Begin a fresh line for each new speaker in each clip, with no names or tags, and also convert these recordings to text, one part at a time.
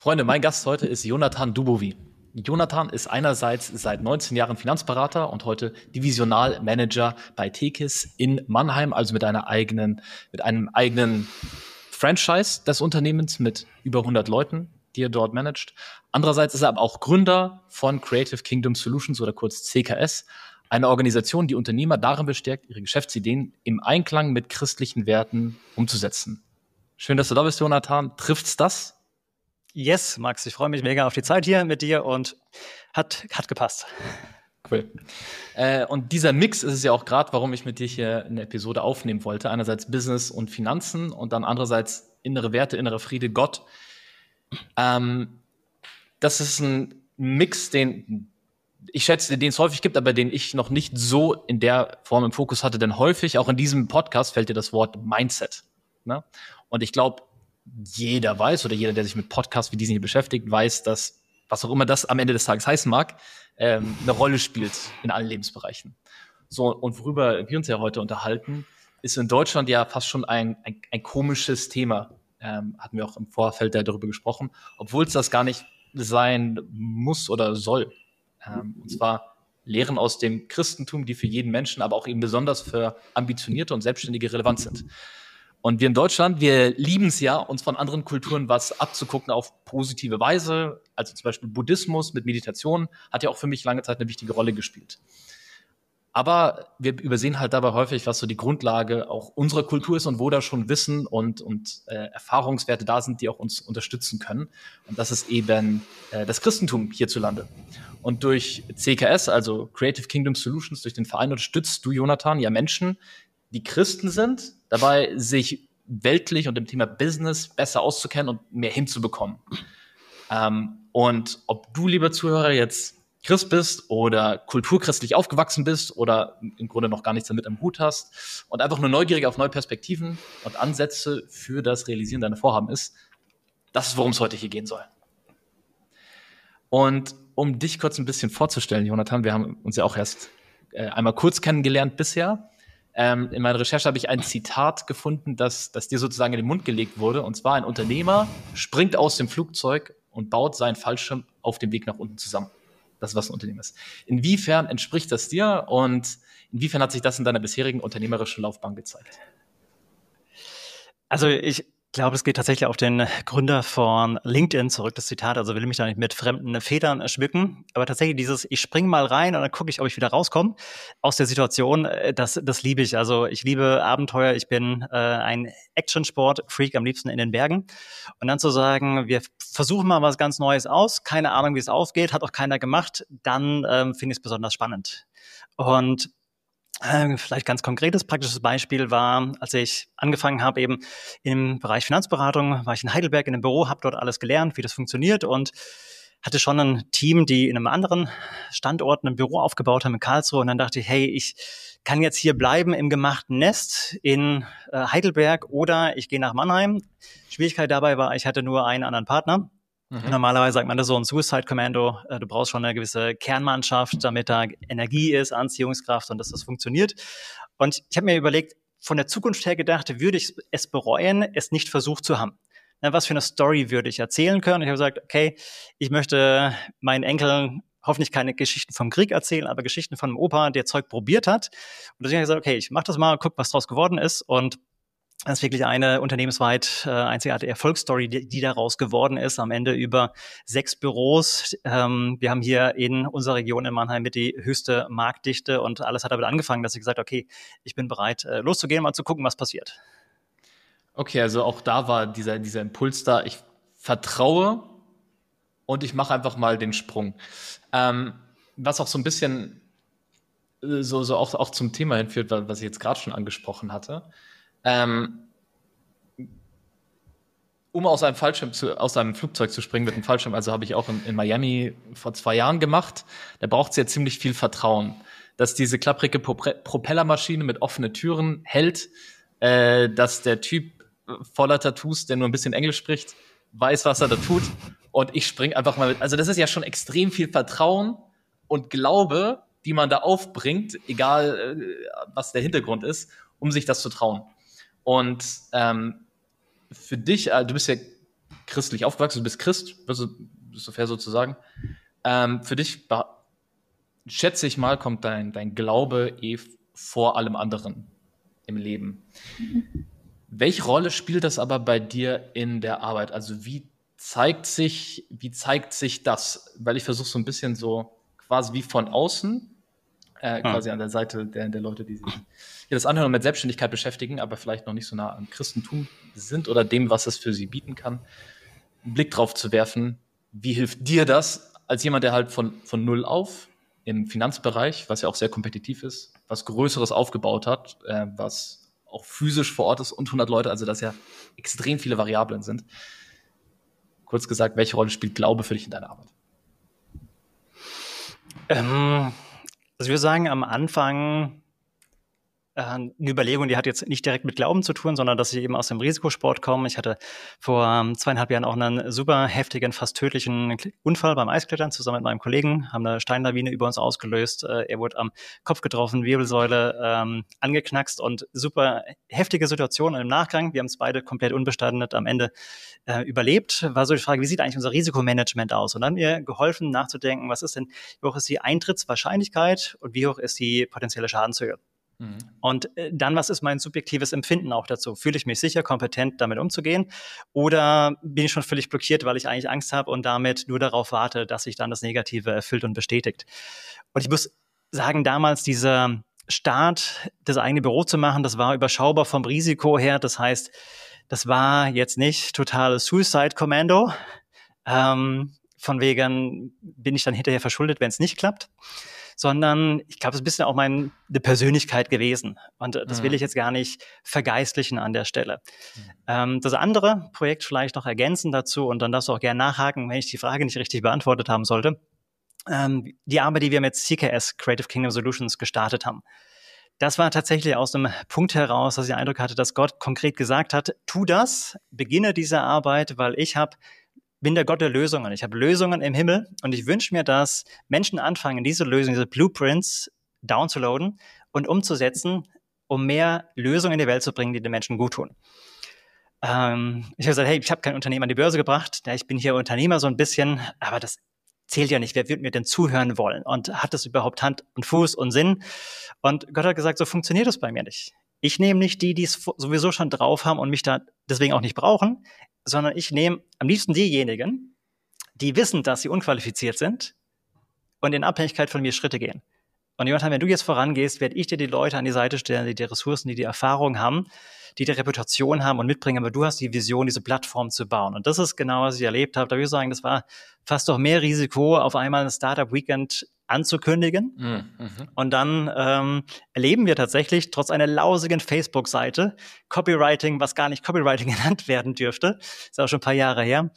Freunde, mein Gast heute ist Jonathan Dubovi. Jonathan ist einerseits seit 19 Jahren Finanzberater und heute Divisionalmanager bei Tekis in Mannheim, also mit einem eigenen Franchise des Unternehmens mit über 100 Leuten, die er dort managt. Andererseits ist er aber auch Gründer von Creative Kingdom Solutions oder kurz CKS, eine Organisation, die Unternehmer darin bestärkt, ihre Geschäftsideen im Einklang mit christlichen Werten umzusetzen. Schön, dass du da bist, Jonathan. Trifft's das?
Yes, Max, ich freue mich mega auf die Zeit hier mit dir und hat gepasst.
Cool. Und dieser Mix ist es ja auch gerade, warum ich mit dir hier eine Episode aufnehmen wollte. Einerseits Business und Finanzen und dann andererseits innere Werte, innerer Friede, Gott. Das ist ein Mix, den ich schätze, den es häufig gibt, aber den ich noch nicht so in der Form im Fokus hatte. Denn häufig, auch in diesem Podcast, fällt dir das Wort Mindset. Ne? Und ich glaube, jeder weiß oder jeder, der sich mit Podcasts wie diesen hier beschäftigt, weiß, dass, was auch immer das am Ende des Tages heißen mag, eine Rolle spielt in allen Lebensbereichen. So, und worüber wir uns ja heute unterhalten, ist in Deutschland ja fast schon ein komisches Thema. Hatten wir auch im Vorfeld darüber gesprochen, obwohl es das gar nicht sein muss oder soll. Und zwar Lehren aus dem Christentum, die für jeden Menschen, aber auch eben besonders für Ambitionierte und Selbstständige relevant sind. Und wir in Deutschland, wir lieben es ja, uns von anderen Kulturen was abzugucken auf positive Weise. Also zum Beispiel Buddhismus mit Meditation hat ja auch für mich lange Zeit eine wichtige Rolle gespielt. Aber wir übersehen halt dabei häufig, was so die Grundlage auch unserer Kultur ist und wo da schon Wissen und Erfahrungswerte da sind, die auch uns unterstützen können. Und das ist eben das Christentum hierzulande. Und durch CKS, also Creative Kingdom Solutions, durch den Verein unterstützt du, Jonathan, ja Menschen, die Christen sind, dabei sich weltlich und im Thema Business besser auszukennen und mehr hinzubekommen. Und ob du, lieber Zuhörer, jetzt Christ bist oder kulturchristlich aufgewachsen bist oder im Grunde noch gar nichts damit am Hut hast und einfach nur neugierig auf neue Perspektiven und Ansätze für das Realisieren deiner Vorhaben ist, das ist, worum es heute hier gehen soll. Und um dich kurz ein bisschen vorzustellen, Jonathan, wir haben uns ja auch erst einmal kurz kennengelernt bisher. In meiner Recherche habe ich ein Zitat gefunden, das dir sozusagen in den Mund gelegt wurde. Und zwar: Ein Unternehmer springt aus dem Flugzeug und baut seinen Fallschirm auf dem Weg nach unten zusammen. Das ist, was ein Unternehmer ist. Inwiefern entspricht das dir und inwiefern hat sich das in deiner bisherigen unternehmerischen Laufbahn gezeigt?
Also ich glaube, es geht tatsächlich auf den Gründer von LinkedIn zurück, das Zitat. Also will mich da nicht mit fremden Federn schmücken. Aber tatsächlich dieses, ich spring mal rein und dann gucke ich, ob ich wieder rauskomme aus der Situation, das liebe ich. Also ich liebe Abenteuer. Ich bin ein Action-Sport-Freak, am liebsten in den Bergen. Und dann zu sagen, wir versuchen mal was ganz Neues aus. Keine Ahnung, wie es ausgeht, hat auch keiner gemacht. Dann finde ich es besonders spannend. Und vielleicht ganz konkretes, praktisches Beispiel war, als ich angefangen habe eben im Bereich Finanzberatung, war ich in Heidelberg in einem Büro, habe dort alles gelernt, wie das funktioniert und hatte schon ein Team, die in einem anderen Standort ein Büro aufgebaut haben in Karlsruhe und dann dachte ich, hey, ich kann jetzt hier bleiben im gemachten Nest in Heidelberg oder ich gehe nach Mannheim. Schwierigkeit dabei war, ich hatte nur einen anderen Partner. Normalerweise sagt man das so ein Suicide Commando, du brauchst schon eine gewisse Kernmannschaft, damit da Energie ist, Anziehungskraft und dass das funktioniert. Und ich habe mir überlegt, von der Zukunft her gedacht, würde ich es bereuen, es nicht versucht zu haben. Na, was für eine Story würde ich erzählen können? Ich habe gesagt, okay, ich möchte meinen Enkeln hoffentlich keine Geschichten vom Krieg erzählen, aber Geschichten von einem Opa, der Zeug probiert hat. Und deswegen habe ich gesagt, okay, ich mache das mal, guck, was draus geworden ist und das ist wirklich eine unternehmensweit einzigartige Erfolgsstory, die daraus geworden ist. Am Ende über 6 Büros. Wir haben hier in unserer Region in Mannheim mit die höchste Marktdichte und alles hat damit angefangen, dass ich gesagt habe, okay, ich bin bereit, loszugehen, mal zu gucken, was passiert.
Okay, also auch da war dieser Impuls da, ich vertraue und ich mache einfach mal den Sprung. Was auch so ein bisschen so auch zum Thema hinführt, was ich jetzt gerade schon angesprochen hatte. Um aus einem Flugzeug zu springen mit einem Fallschirm, also habe ich auch in Miami vor 2 Jahren gemacht. Da braucht es ja ziemlich viel Vertrauen, dass diese klapprige Propellermaschine mit offenen Türen hält, dass der Typ voller Tattoos, der nur ein bisschen Englisch spricht, weiß, was er da tut. Und ich springe einfach mal mit. Also das ist ja schon extrem viel Vertrauen und Glaube, die man da aufbringt, egal was der Hintergrund ist, um sich das zu trauen. Und für dich, du bist ja christlich aufgewachsen, du bist Christ, bist du fair sozusagen. Für dich, schätze ich mal, kommt dein Glaube vor allem anderen im Leben. Welche Rolle spielt das aber bei dir in der Arbeit? Also wie zeigt sich das? Weil ich versuche so ein bisschen so quasi wie von außen, quasi an der Seite der Leute, die sich hier das anhören und mit Selbstständigkeit beschäftigen, aber vielleicht noch nicht so nah am Christentum sind oder dem, was es für sie bieten kann, einen Blick drauf zu werfen. Wie hilft dir das als jemand, der halt von null auf im Finanzbereich, was ja auch sehr kompetitiv ist, was Größeres aufgebaut hat, was auch physisch vor Ort ist und 100 Leute, also dass ja extrem viele Variablen sind. Kurz gesagt, welche Rolle spielt Glaube für dich in deiner Arbeit?
Also ich würde sagen, am Anfang eine Überlegung, die hat jetzt nicht direkt mit Glauben zu tun, sondern dass ich eben aus dem Risikosport komme. Ich hatte vor 2,5 Jahren auch einen super heftigen, fast tödlichen Unfall beim Eisklettern zusammen mit meinem Kollegen, haben eine Steinlawine über uns ausgelöst. Er wurde am Kopf getroffen, Wirbelsäule angeknackst und super heftige Situation. Und im Nachgang, wir haben es beide komplett unbeschadet am Ende überlebt, war so die Frage, wie sieht eigentlich unser Risikomanagement aus? Und dann mir geholfen nachzudenken, wie hoch ist die Eintrittswahrscheinlichkeit und wie hoch ist die potenzielle Schadenshöhe? Und dann, was ist mein subjektives Empfinden auch dazu? Fühle ich mich sicher, kompetent, damit umzugehen? Oder bin ich schon völlig blockiert, weil ich eigentlich Angst habe und damit nur darauf warte, dass sich dann das Negative erfüllt und bestätigt? Und ich muss sagen, damals dieser Start, das eigene Büro zu machen, das war überschaubar vom Risiko her. Das heißt, das war jetzt nicht totales Suicide Commando. Von wegen bin ich dann hinterher verschuldet, wenn es nicht klappt. Sondern ich glaube, es ist ein bisschen auch meine Persönlichkeit gewesen. Und das will ich jetzt gar nicht vergeistlichen an der Stelle. Das andere Projekt vielleicht noch ergänzen dazu und dann darfst du auch gerne nachhaken, wenn ich die Frage nicht richtig beantwortet haben sollte. Die Arbeit, die wir mit CKS, Creative Kingdom Solutions, gestartet haben. Das war tatsächlich aus dem Punkt heraus, dass ich den Eindruck hatte, dass Gott konkret gesagt hat, tu das, beginne diese Arbeit, weil bin der Gott der Lösungen. Ich habe Lösungen im Himmel und ich wünsche mir, dass Menschen anfangen, diese Lösungen, diese Blueprints downzuladen und umzusetzen, um mehr Lösungen in die Welt zu bringen, die den Menschen gut tun. Ich habe gesagt, hey, ich habe kein Unternehmen an die Börse gebracht, ich bin hier Unternehmer so ein bisschen, aber das zählt ja nicht. Wer wird mir denn zuhören wollen? Und hat das überhaupt Hand und Fuß und Sinn? Und Gott hat gesagt, so funktioniert das bei mir nicht. Ich nehme nicht die es sowieso schon drauf haben und mich da deswegen auch nicht brauchen, sondern ich nehme am liebsten diejenigen, die wissen, dass sie unqualifiziert sind und in Abhängigkeit von mir Schritte gehen. Und Jonathan, wenn du jetzt vorangehst, werde ich dir die Leute an die Seite stellen, die Ressourcen, die Erfahrung haben, die Reputation haben und mitbringen, aber du hast die Vision, diese Plattform zu bauen. Und das ist genau, was ich erlebt habe. Da würde ich sagen, das war fast doch mehr Risiko, auf einmal ein Startup-Weekend anzukündigen. Und dann erleben wir tatsächlich, trotz einer lausigen Facebook-Seite, Copywriting, was gar nicht Copywriting genannt werden dürfte, ist auch schon ein paar Jahre her,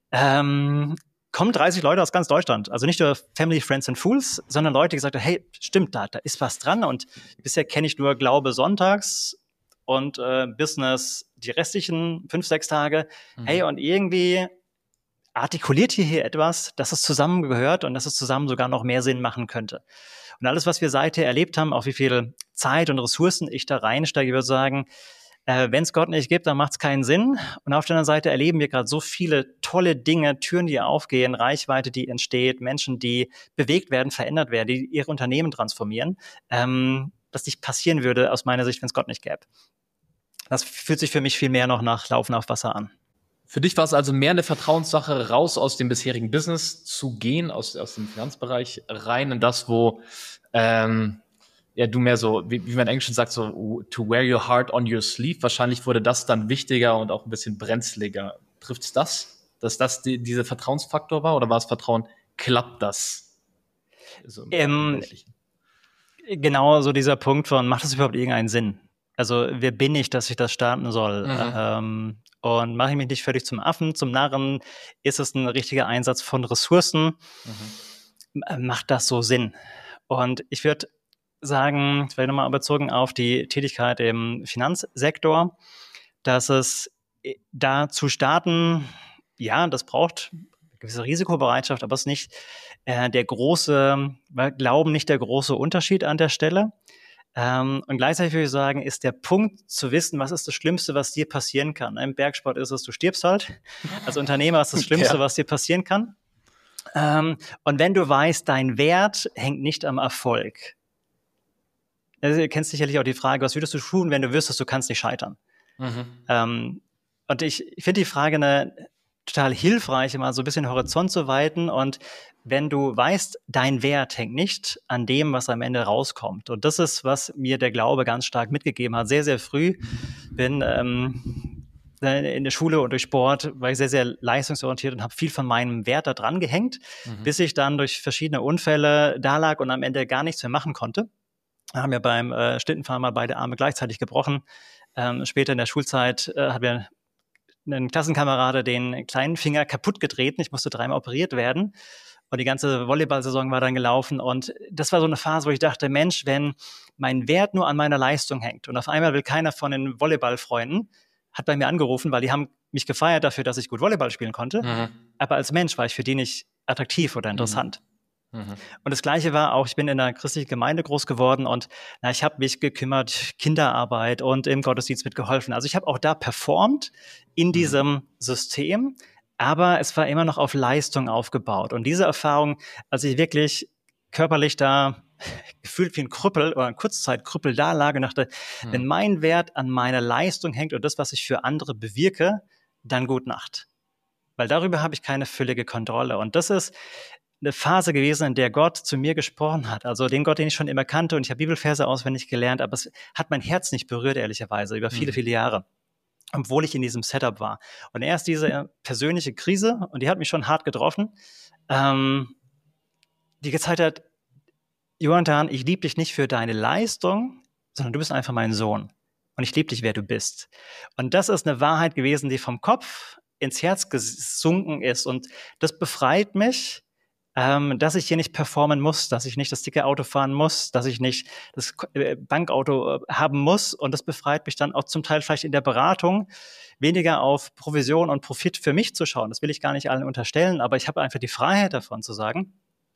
kommen 30 Leute aus ganz Deutschland. Also nicht nur Family, Friends and Fools, sondern Leute, die gesagt haben, hey, stimmt, da ist was dran. Und bisher kenne ich nur Glaube sonntags und Business die restlichen 5, 6 Tage. Hey, und irgendwie artikuliert hier etwas, dass es zusammengehört und dass es zusammen sogar noch mehr Sinn machen könnte. Und alles, was wir seither erlebt haben, auch wie viel Zeit und Ressourcen ich da reinsteige, ich würde sagen, wenn es Gott nicht gibt, dann macht es keinen Sinn. Und auf der anderen Seite erleben wir gerade so viele tolle Dinge, Türen, die aufgehen, Reichweite, die entsteht, Menschen, die bewegt werden, verändert werden, die ihre Unternehmen transformieren, das nicht passieren würde aus meiner Sicht, wenn es Gott nicht gäbe. Das fühlt sich für mich viel mehr noch nach Laufen auf Wasser an.
Für dich war es also mehr eine Vertrauenssache, raus aus dem bisherigen Business zu gehen, aus dem Finanzbereich rein in das, wo du mehr so, wie man im Englischen sagt, so to wear your heart on your sleeve. Wahrscheinlich wurde das dann wichtiger und auch ein bisschen brenzliger. Trifft's das? Dass das dieser Vertrauensfaktor war? Oder war es Vertrauen, klappt das? So
genau so dieser Punkt von, macht das überhaupt irgendeinen Sinn? Also wer bin ich, dass ich das starten soll? Und mache ich mich nicht völlig zum Affen, zum Narren? Ist es ein richtiger Einsatz von Ressourcen? Macht das so Sinn? Und ich würde sagen, vielleicht nochmal bezogen auf die Tätigkeit im Finanzsektor, dass es da zu starten, ja, das braucht eine gewisse Risikobereitschaft, aber es ist nicht der große Unterschied an der Stelle. Und gleichzeitig würde ich sagen, ist der Punkt zu wissen, was ist das Schlimmste, was dir passieren kann. Im Bergsport ist es, du stirbst halt. Als Unternehmer ist das Schlimmste, was dir passieren kann. Und wenn du weißt, dein Wert hängt nicht am Erfolg. Also, du kennst sicherlich auch die Frage, was würdest du tun, wenn du wüsstest, du kannst nicht scheitern? Und ich finde die Frage total hilfreich, mal so ein bisschen Horizont zu weiten. Und wenn du weißt, dein Wert hängt nicht an dem, was am Ende rauskommt. Und das ist, was mir der Glaube ganz stark mitgegeben hat. Sehr, sehr früh bin in der Schule und durch Sport war ich sehr, sehr leistungsorientiert und habe viel von meinem Wert da dran gehängt, bis ich dann durch verschiedene Unfälle da lag und am Ende gar nichts mehr machen konnte. Haben wir beim Schlittenfahren mal beide Arme gleichzeitig gebrochen. Später in der Schulzeit hat mir ein Klassenkamerade den kleinen Finger kaputt getreten. Ich musste 3-mal operiert werden. Und die ganze Volleyball-Saison war dann gelaufen. Und das war so eine Phase, wo ich dachte, Mensch, wenn mein Wert nur an meiner Leistung hängt und auf einmal will keiner von den Volleyballfreunden, hat bei mir angerufen, weil die haben mich gefeiert dafür, dass ich gut Volleyball spielen konnte. Aber als Mensch war ich für die nicht attraktiv oder interessant. Und das Gleiche war auch, ich bin in einer christlichen Gemeinde groß geworden und ich habe mich gekümmert, Kinderarbeit und im Gottesdienst mitgeholfen. Also ich habe auch da performt in diesem System, aber es war immer noch auf Leistung aufgebaut. Und diese Erfahrung, als ich wirklich körperlich da gefühlt wie ein Krüppel oder ein Kurzzeitkrüppel da lag und dachte, wenn mein Wert an meiner Leistung hängt und das, was ich für andere bewirke, dann gut Nacht. Weil darüber habe ich keine völlige Kontrolle. Und das ist eine Phase gewesen, in der Gott zu mir gesprochen hat. Also den Gott, den ich schon immer kannte, und ich habe Bibelverse auswendig gelernt, aber es hat mein Herz nicht berührt, ehrlicherweise, über viele, viele Jahre, obwohl ich in diesem Setup war. Und erst diese persönliche Krise, und die hat mich schon hart getroffen, die gezeigt hat, Jonathan, ich liebe dich nicht für deine Leistung, sondern du bist einfach mein Sohn. Und ich liebe dich, wer du bist. Und das ist eine Wahrheit gewesen, die vom Kopf ins Herz gesunken ist. Und das befreit mich, dass ich hier nicht performen muss, dass ich nicht das dicke Auto fahren muss, dass ich nicht das Bankauto haben muss. Und das befreit mich dann auch zum Teil vielleicht in der Beratung, weniger auf Provision und Profit für mich zu schauen. Das will ich gar nicht allen unterstellen, aber ich habe einfach die Freiheit davon zu sagen,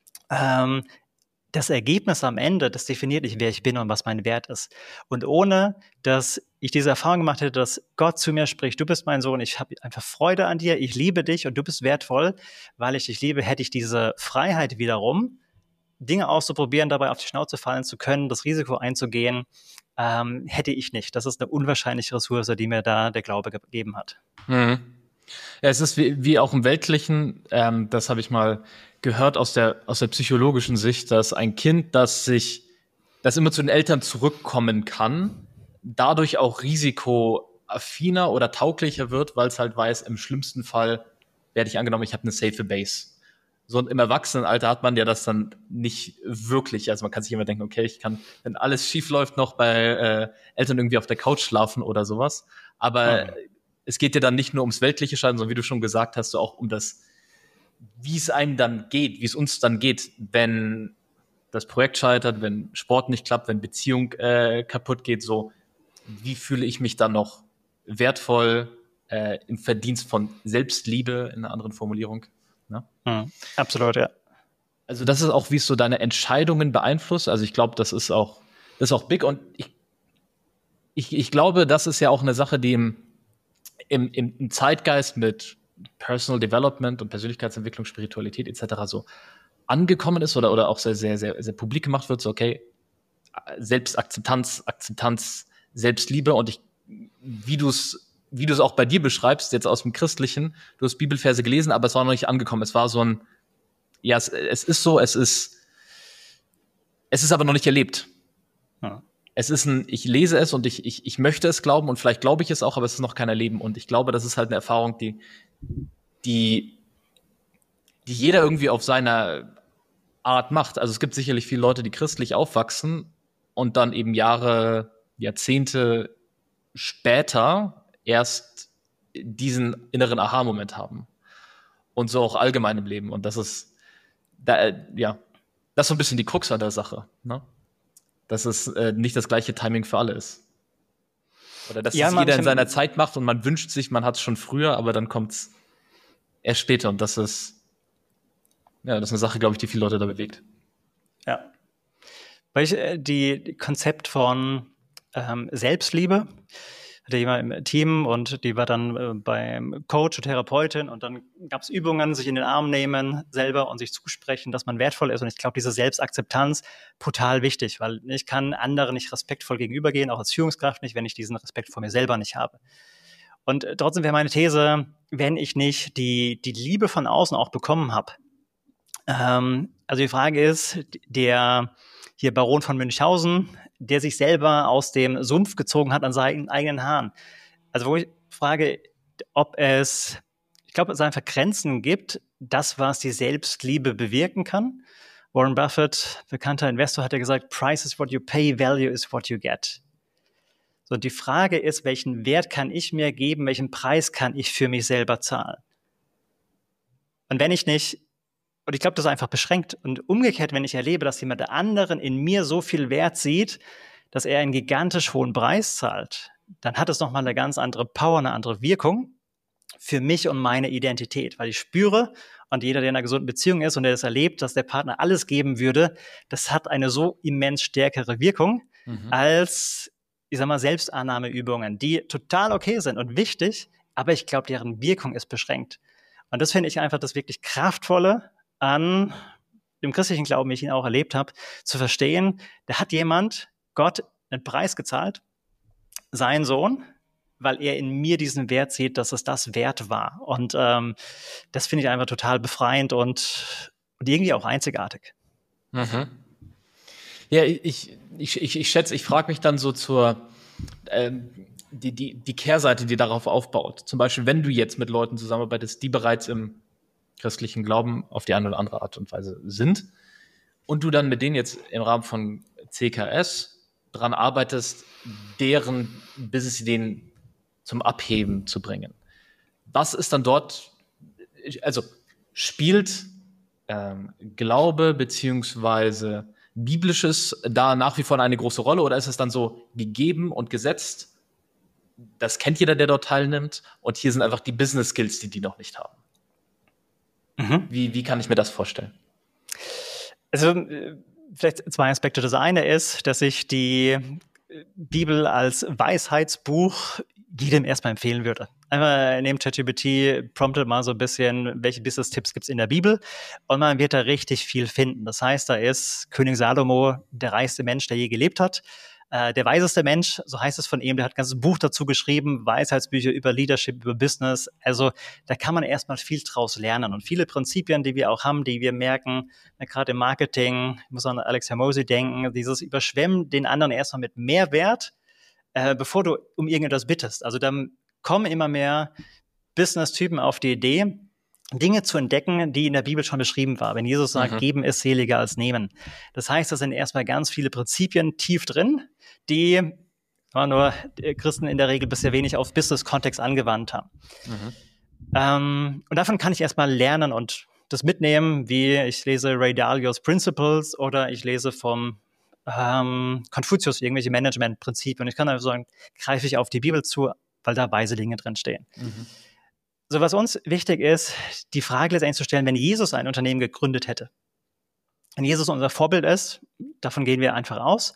das Ergebnis am Ende, das definiert nicht, wer ich bin und was mein Wert ist. Und ohne, dass ich diese Erfahrung gemacht hätte, dass Gott zu mir spricht, du bist mein Sohn, ich habe einfach Freude an dir, ich liebe dich und du bist wertvoll, weil ich dich liebe, hätte ich diese Freiheit wiederum, Dinge auszuprobieren, dabei auf die Schnauze fallen zu können, das Risiko einzugehen, hätte ich nicht. Das ist eine unwahrscheinliche Ressource, die mir da der Glaube gegeben hat.
Ja, es ist wie auch im Weltlichen, das habe ich mal gehört aus der psychologischen Sicht, dass ein Kind, das immer zu den Eltern zurückkommen kann, dadurch auch risikoaffiner oder tauglicher wird, weil es halt weiß, im schlimmsten Fall werde ich angenommen, ich habe eine safe Base. So, und im Erwachsenenalter hat man ja das dann nicht wirklich. Also man kann sich immer denken, okay, ich kann, wenn alles schief läuft, noch bei Eltern irgendwie auf der Couch schlafen oder sowas. Aber es geht ja dann nicht nur ums weltliche Scheitern, sondern wie du schon gesagt hast, so auch um das, wie es einem dann geht, wie es uns dann geht, wenn das Projekt scheitert, wenn Sport nicht klappt, wenn Beziehung kaputt geht, so, wie fühle ich mich dann noch wertvoll im Verdienst von Selbstliebe, in einer anderen Formulierung. Ne?
Absolut, ja.
Also das ist auch, wie es so deine Entscheidungen beeinflusst. Also ich glaube, das ist auch big. Und ich glaube, das ist ja auch eine Sache, die im Zeitgeist mit Personal Development und Persönlichkeitsentwicklung, Spiritualität etc. so angekommen ist oder auch sehr, sehr, sehr, sehr publik gemacht wird. So, okay, Selbstakzeptanz, Selbstliebe. Und wie du es auch bei dir beschreibst, jetzt aus dem Christlichen, du hast Bibelverse gelesen, aber es war noch nicht angekommen. Es war so ein, ja, es ist so, es ist aber noch nicht erlebt. Ja. Es ist ich lese es und ich möchte es glauben und vielleicht glaube ich es auch, aber es ist noch kein Erleben. Und ich glaube, das ist halt eine Erfahrung, die jeder irgendwie auf seiner Art macht. Also es gibt sicherlich viele Leute, die christlich aufwachsen und dann eben Jahre, Jahrzehnte später erst diesen inneren Aha-Moment haben. Und so auch allgemein im Leben. Und das ist, das ist so ein bisschen die Krux an der Sache, ne? Dass es nicht das gleiche Timing für alle ist. Oder dass es jeder in seiner Zeit macht und man wünscht sich, man hat es schon früher, aber dann kommt es erst später. Und das ist eine Sache, glaube ich, die viele Leute da bewegt.
Ja. Weil ich die Konzept von Selbstliebe, hatte jemand im Team und die war dann beim Coach und Therapeutin und dann gab es Übungen, sich in den Arm nehmen selber und sich zusprechen, dass man wertvoll ist. Und ich glaube, diese Selbstakzeptanz brutal wichtig, weil ich kann anderen nicht respektvoll gegenübergehen, auch als Führungskraft nicht, wenn ich diesen Respekt vor mir selber nicht habe. Und trotzdem wäre meine These, wenn ich nicht die Liebe von außen auch bekommen habe. Also die Frage ist, der hier Baron von Münchhausen, der sich selber aus dem Sumpf gezogen hat an seinen eigenen Haaren. Also wo ich frage, ob es, ich glaube, es einfach Grenzen gibt, das, was die Selbstliebe bewirken kann. Warren Buffett, bekannter Investor, hat ja gesagt, Price is what you pay, value is what you get. So, die Frage ist, welchen Wert kann ich mir geben, welchen Preis kann ich für mich selber zahlen? Und wenn ich nicht, und ich glaube, das ist einfach beschränkt. Und umgekehrt, wenn ich erlebe, dass jemand der anderen in mir so viel Wert sieht, dass er einen gigantisch hohen Preis zahlt, dann hat es nochmal eine ganz andere Power, eine andere Wirkung für mich und meine Identität. Weil ich spüre, und jeder, der in einer gesunden Beziehung ist und der das erlebt, dass der Partner alles geben würde, das hat eine so immens stärkere Wirkung als, ich sag mal, Selbstannahmeübungen, die total okay sind und wichtig, aber ich glaube, deren Wirkung ist beschränkt. Und das finde ich einfach das wirklich Kraftvolle an dem christlichen Glauben, wie ich ihn auch erlebt habe, zu verstehen, da hat jemand, Gott, einen Preis gezahlt, sein Sohn, weil er in mir diesen Wert sieht, dass es das wert war. Und das finde ich einfach total befreiend und irgendwie auch einzigartig.
Mhm. Ja, ich schätze, ich frage mich dann so zur die Kehrseite, die darauf aufbaut. Zum Beispiel, wenn du jetzt mit Leuten zusammenarbeitest, die bereits im christlichen Glauben auf die eine oder andere Art und Weise sind und du dann mit denen jetzt im Rahmen von CKS dran arbeitest, deren Business Ideen zum Abheben zu bringen. Was ist dann dort, also spielt Glaube beziehungsweise Biblisches da nach wie vor eine große Rolle oder ist es dann so gegeben und gesetzt? Das kennt jeder, der dort teilnimmt und hier sind einfach die Business Skills, die noch nicht haben. Wie kann ich mir das vorstellen?
Also vielleicht zwei Aspekte. Das eine ist, dass ich die Bibel als Weisheitsbuch jedem erstmal empfehlen würde. Einmal neben ChatGPT promptet mal so ein bisschen, welche Business-Tipps gibt es in der Bibel und man wird da richtig viel finden. Das heißt, da ist König Salomo der reichste Mensch, der je gelebt hat. Der weiseste Mensch, so heißt es von ihm, der hat ein ganzes Buch dazu geschrieben, Weisheitsbücher über Leadership, über Business. Also da kann man erstmal viel draus lernen. Und viele Prinzipien, die wir auch haben, die wir merken, gerade im Marketing, ich muss an Alex Hormozi denken, dieses Überschwemmen den anderen erstmal mit Mehrwert, bevor du um irgendetwas bittest. Also dann kommen immer mehr Business-Typen auf die Idee, Dinge zu entdecken, die in der Bibel schon beschrieben waren. Wenn Jesus sagt, geben ist seliger als nehmen. Das heißt, da sind erstmal ganz viele Prinzipien tief drin, die nur Christen in der Regel bisher wenig auf Business-Kontext angewandt haben. Und davon kann ich erstmal lernen und das mitnehmen, wie ich lese Ray Dalios Principles oder ich lese vom Konfuzius irgendwelche Management-Prinzipien. Und ich kann einfach sagen, greife ich auf die Bibel zu, weil da weise Dinge drin stehen. So, was uns wichtig ist, die Frage letztendlich zu stellen, wenn Jesus ein Unternehmen gegründet hätte, wenn Jesus unser Vorbild ist, davon gehen wir einfach aus,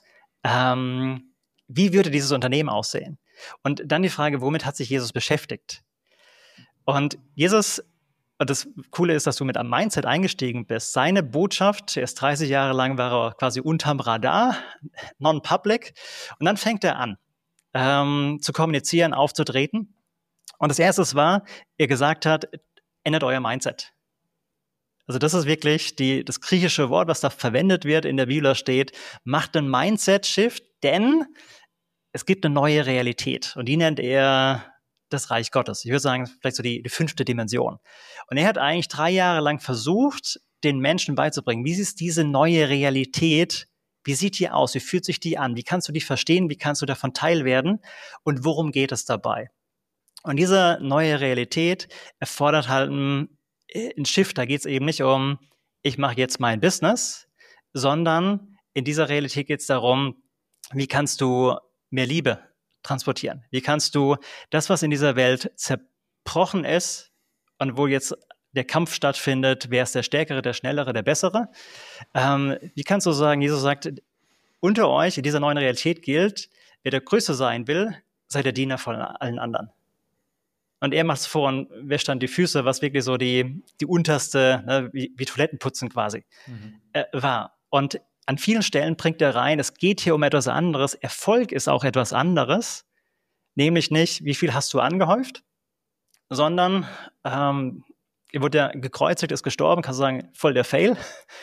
wie würde dieses Unternehmen aussehen? Und dann die Frage, womit hat sich Jesus beschäftigt? Und Jesus, und das Coole ist, dass du mit einem Mindset eingestiegen bist. Seine Botschaft, erst 30 Jahre lang war er quasi unterm Radar, non-public. Und dann fängt er an, zu kommunizieren, aufzutreten. Und das Erste war, er gesagt hat, ändert euer Mindset. Also das ist wirklich das griechische Wort, was da verwendet wird, in der Bibel steht, macht einen Mindset-Shift, denn es gibt eine neue Realität. Und die nennt er das Reich Gottes. Ich würde sagen, vielleicht so die 5. Dimension. Und er hat eigentlich 3 Jahre lang versucht, den Menschen beizubringen, wie ist diese neue Realität, wie sieht die aus, wie fühlt sich die an, wie kannst du die verstehen, wie kannst du davon Teil werden und worum geht es dabei? Und diese neue Realität erfordert halt einen Shift. Da geht es eben nicht um, ich mache jetzt mein Business, sondern in dieser Realität geht es darum, wie kannst du mehr Liebe transportieren? Wie kannst du das, was in dieser Welt zerbrochen ist und wo jetzt der Kampf stattfindet, wer ist der Stärkere, der Schnellere, der Bessere? Wie kannst du sagen, Jesus sagt, unter euch in dieser neuen Realität gilt, wer der Größte sein will, sei der Diener von allen anderen. Und er macht es vor und wäscht dann die Füße, was wirklich so die unterste, ne, wie Toilettenputzen quasi, war. Und an vielen Stellen bringt er rein, es geht hier um etwas anderes. Erfolg ist auch etwas anderes, nämlich nicht, wie viel hast du angehäuft, sondern er wurde ja gekreuzigt, ist gestorben, kannst du sagen, voll der Fail.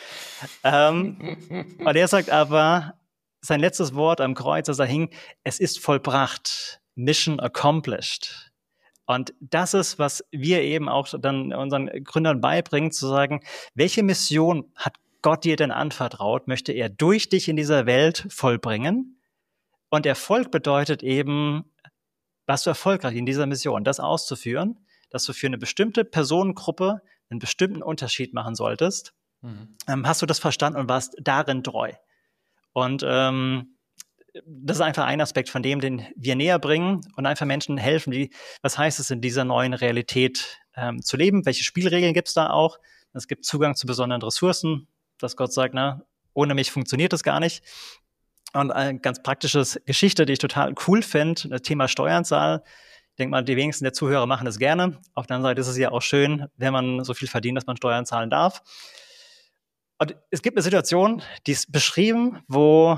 Und er sagt aber, sein letztes Wort am Kreuz, als er hing, es ist vollbracht, Mission accomplished. Und das ist, was wir eben auch dann unseren Gründern beibringen, zu sagen, welche Mission hat Gott dir denn anvertraut, möchte er durch dich in dieser Welt vollbringen? Und Erfolg bedeutet eben, warst du erfolgreich in dieser Mission, das auszuführen, dass du für eine bestimmte Personengruppe einen bestimmten Unterschied machen solltest. Hast du das verstanden und warst darin treu? Und das ist einfach ein Aspekt von dem, den wir näher bringen und einfach Menschen helfen, was heißt es in dieser neuen Realität zu leben? Welche Spielregeln gibt es da auch? Es gibt Zugang zu besonderen Ressourcen, dass Gott sagt, na, ohne mich funktioniert das gar nicht. Und eine ganz praktische Geschichte, die ich total cool finde, das Thema Steuernzahl. Ich denke mal, die wenigsten der Zuhörer machen das gerne. Auf der anderen Seite ist es ja auch schön, wenn man so viel verdient, dass man Steuern zahlen darf. Und es gibt eine Situation, die ist beschrieben, wo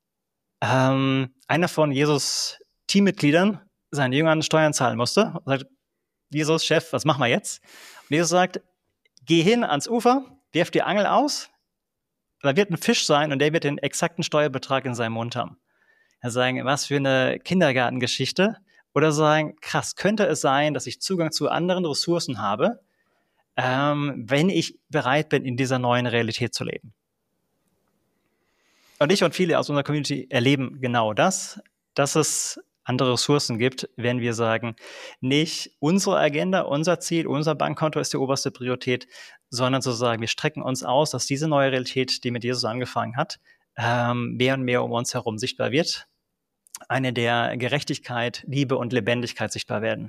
einer von Jesus Teammitgliedern seinen Jüngern Steuern zahlen musste und sagt, Jesus, Chef, was machen wir jetzt? Und Jesus sagt, geh hin ans Ufer, wirf die Angel aus, da wird ein Fisch sein und der wird den exakten Steuerbetrag in seinem Mund haben. Er sagen, was für eine Kindergartengeschichte. Oder sagen, krass, könnte es sein, dass ich Zugang zu anderen Ressourcen habe, wenn ich bereit bin, in dieser neuen Realität zu leben. Und ich und viele aus unserer Community erleben genau das, dass es andere Ressourcen gibt, wenn wir sagen, nicht unsere Agenda, unser Ziel, unser Bankkonto ist die oberste Priorität, sondern zu sagen, wir strecken uns aus, dass diese neue Realität, die mit Jesus angefangen hat, mehr und mehr um uns herum sichtbar wird, eine der Gerechtigkeit, Liebe und Lebendigkeit sichtbar werden.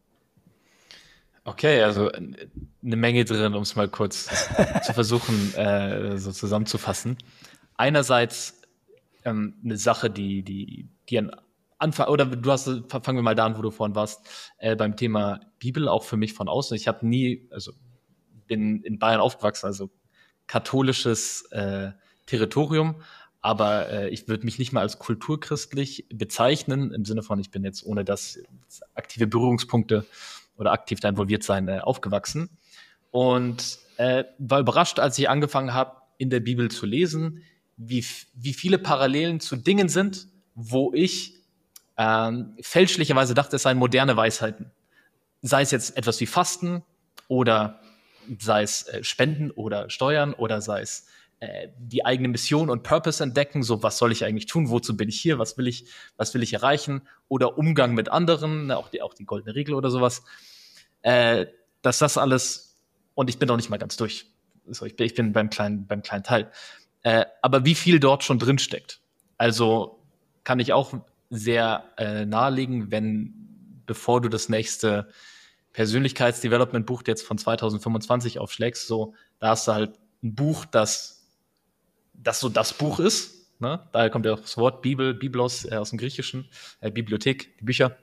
Okay, also eine Menge drin, um es mal kurz zu versuchen, so zusammenzufassen. Einerseits eine Sache, die an Anfang, oder fangen wir mal da an, wo du vorhin warst, beim Thema Bibel, auch für mich von außen. Ich habe bin in Bayern aufgewachsen, also katholisches Territorium, aber ich würde mich nicht mal als kulturchristlich bezeichnen, im Sinne von, ich bin jetzt ohne das aktive Berührungspunkte oder aktiv da involviert sein aufgewachsen. Und war überrascht, als ich angefangen habe, in der Bibel zu lesen, wie viele Parallelen zu Dingen sind, wo ich fälschlicherweise dachte, es seien moderne Weisheiten. Sei es jetzt etwas wie Fasten oder sei es Spenden oder Steuern oder sei es die eigene Mission und Purpose entdecken, so was soll ich eigentlich tun, wozu bin ich hier, was will ich erreichen, oder Umgang mit anderen, auch die goldene Regel oder sowas, dass das alles, und ich bin noch nicht mal ganz durch, so, ich bin beim kleinen Teil, aber wie viel dort schon drin steckt. Also kann ich auch sehr nahelegen, bevor du das nächste Persönlichkeitsdevelopment-Buch jetzt von 2025 aufschlägst, so, da hast du halt ein Buch, das so das Buch ist, ne? Daher kommt ja auch das Wort Bibel, Biblos aus dem Griechischen, Bibliothek, die Bücher.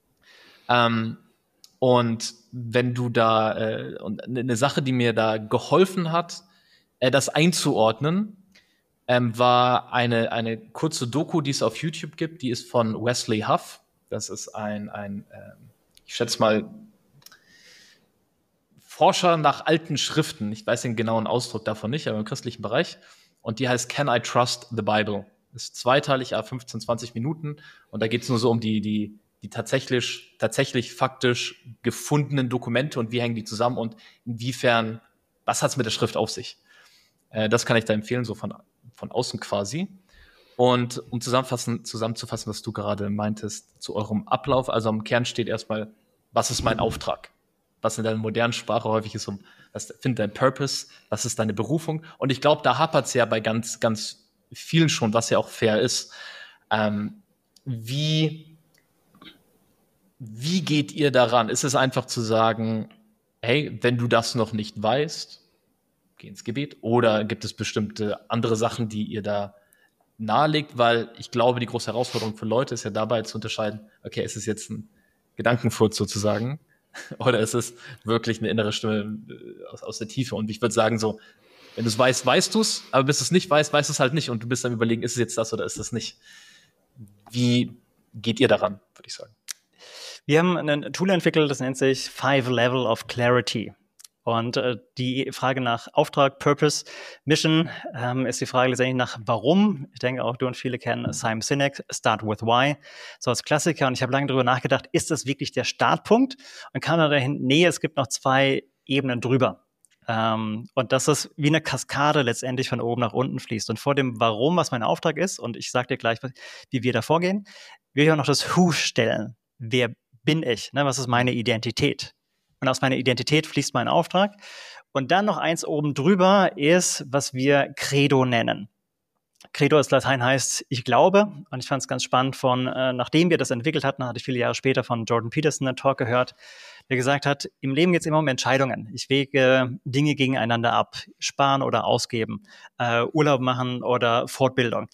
Und wenn du da, und eine Sache, die mir da geholfen hat, das einzuordnen, war eine kurze Doku, die es auf YouTube gibt, die ist von Wesley Huff. Das ist ich schätze mal, Forscher nach alten Schriften. Ich weiß den genauen Ausdruck davon nicht, aber im christlichen Bereich. Und die heißt Can I Trust the Bible? Das ist zweiteilig, 15, 20 Minuten. Und da geht es nur so um die tatsächlich faktisch gefundenen Dokumente und wie hängen die zusammen und inwiefern, was hat es mit der Schrift auf sich? Das kann ich da empfehlen, so von außen quasi. Und um zusammenzufassen, was du gerade meintest, zu eurem Ablauf, also am Kern steht erstmal, was ist mein Auftrag? Was in der modernen Sprache häufig ist, find dein Purpose, was ist deine Berufung? Und ich glaube, da hapert es ja bei ganz, ganz vielen schon, was ja auch fair ist. Wie geht ihr daran? Ist es einfach zu sagen, hey, wenn du das noch nicht weißt, geh ins Gebet? Oder gibt es bestimmte andere Sachen, die ihr da nahelegt, weil ich glaube, die große Herausforderung für Leute ist ja dabei zu unterscheiden, okay, ist es jetzt ein Gedankenfurz sozusagen oder ist es wirklich eine innere Stimme aus der Tiefe? Und ich würde sagen so, wenn du es weißt, weißt du es, aber bis du es nicht weißt, weißt du es halt nicht und du bist am Überlegen, ist es jetzt das oder ist es nicht? Wie geht ihr daran, würde ich sagen?
Wir haben ein Tool entwickelt, das nennt sich 5 Level of Clarity. Und die Frage nach Auftrag, Purpose, Mission ist die Frage letztendlich nach Warum. Ich denke auch, du und viele kennen Simon Sinek, Start with Why, so als Klassiker. Und ich habe lange darüber nachgedacht, ist das wirklich der Startpunkt? Und kam dann dahin, nee, es gibt noch 2 Ebenen drüber. Und das ist wie eine Kaskade letztendlich von oben nach unten fließt. Und vor dem Warum, was mein Auftrag ist, und ich sage dir gleich, wie wir da vorgehen, will ich auch noch das Who stellen. Wer bin ich? Ne? Was ist meine Identität? Und aus meiner Identität fließt mein Auftrag. Und dann noch eins oben drüber ist, was wir Credo nennen. Credo als Latein heißt, ich glaube. Und ich fand es ganz spannend nachdem wir das entwickelt hatten, hatte ich viele Jahre später von Jordan Peterson einen Talk gehört, der gesagt hat, im Leben geht es immer um Entscheidungen. Ich wäge Dinge gegeneinander ab. Sparen oder ausgeben. Urlaub machen oder Fortbildung.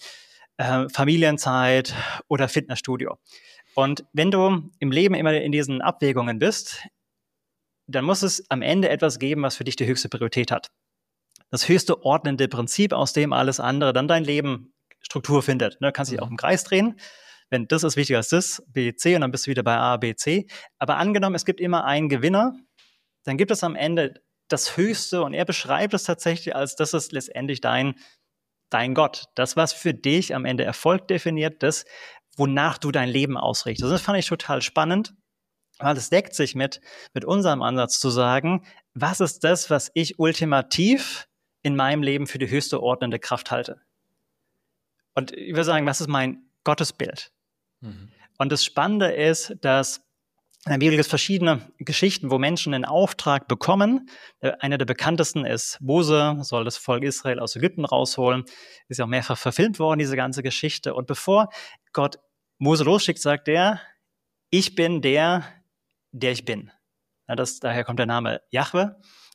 Familienzeit oder Fitnessstudio. Und wenn du im Leben immer in diesen Abwägungen bist, dann muss es am Ende etwas geben, was für dich die höchste Priorität hat. Das höchste ordnende Prinzip, aus dem alles andere dann dein Leben Struktur findet. Du kannst dich auch im Kreis drehen. Wenn das ist wichtiger als das, B, C, und dann bist du wieder bei A, B, C. Aber angenommen, es gibt immer einen Gewinner, dann gibt es am Ende das Höchste und er beschreibt es tatsächlich als, das ist letztendlich dein Gott. Das, was für dich am Ende Erfolg definiert, das, wonach du dein Leben ausrichtest. Das fand ich total spannend. Weil es deckt sich mit unserem Ansatz zu sagen, was ist das, was ich ultimativ in meinem Leben für die höchste ordnende Kraft halte? Und ich würde sagen, was ist mein Gottesbild? Und das Spannende ist, dass in der Bibel gibt es verschiedene Geschichten, wo Menschen einen Auftrag bekommen. Einer der bekanntesten ist Mose, soll das Volk Israel aus Ägypten rausholen. Ist ja auch mehrfach verfilmt worden, diese ganze Geschichte. Und bevor Gott Mose losschickt, sagt er, ich bin der ich bin. Ja, daher kommt der Name Jahwe.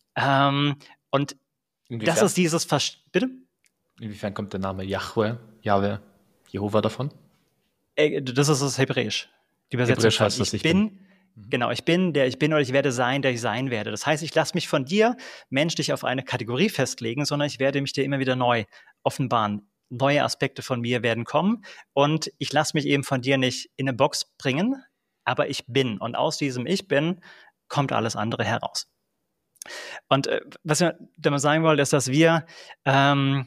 Und
Inwiefern?
das ist dieses Bitte?
Inwiefern kommt der Name Jahwe, Jehova davon?
Das ist das Hebräisch. Die Übersetzung
Hebräisch heißt das,
ich bin. Genau, ich bin, der ich bin, oder ich werde sein, der ich sein werde. Das heißt, ich lasse mich von dir menschlich auf eine Kategorie festlegen, sondern ich werde mich dir immer wieder neu offenbaren. Neue Aspekte von mir werden kommen und ich lasse mich eben von dir nicht in eine Box bringen, aber ich bin. Und aus diesem Ich bin kommt alles andere heraus. Und was wir damit sagen wollen, ist, dass wir an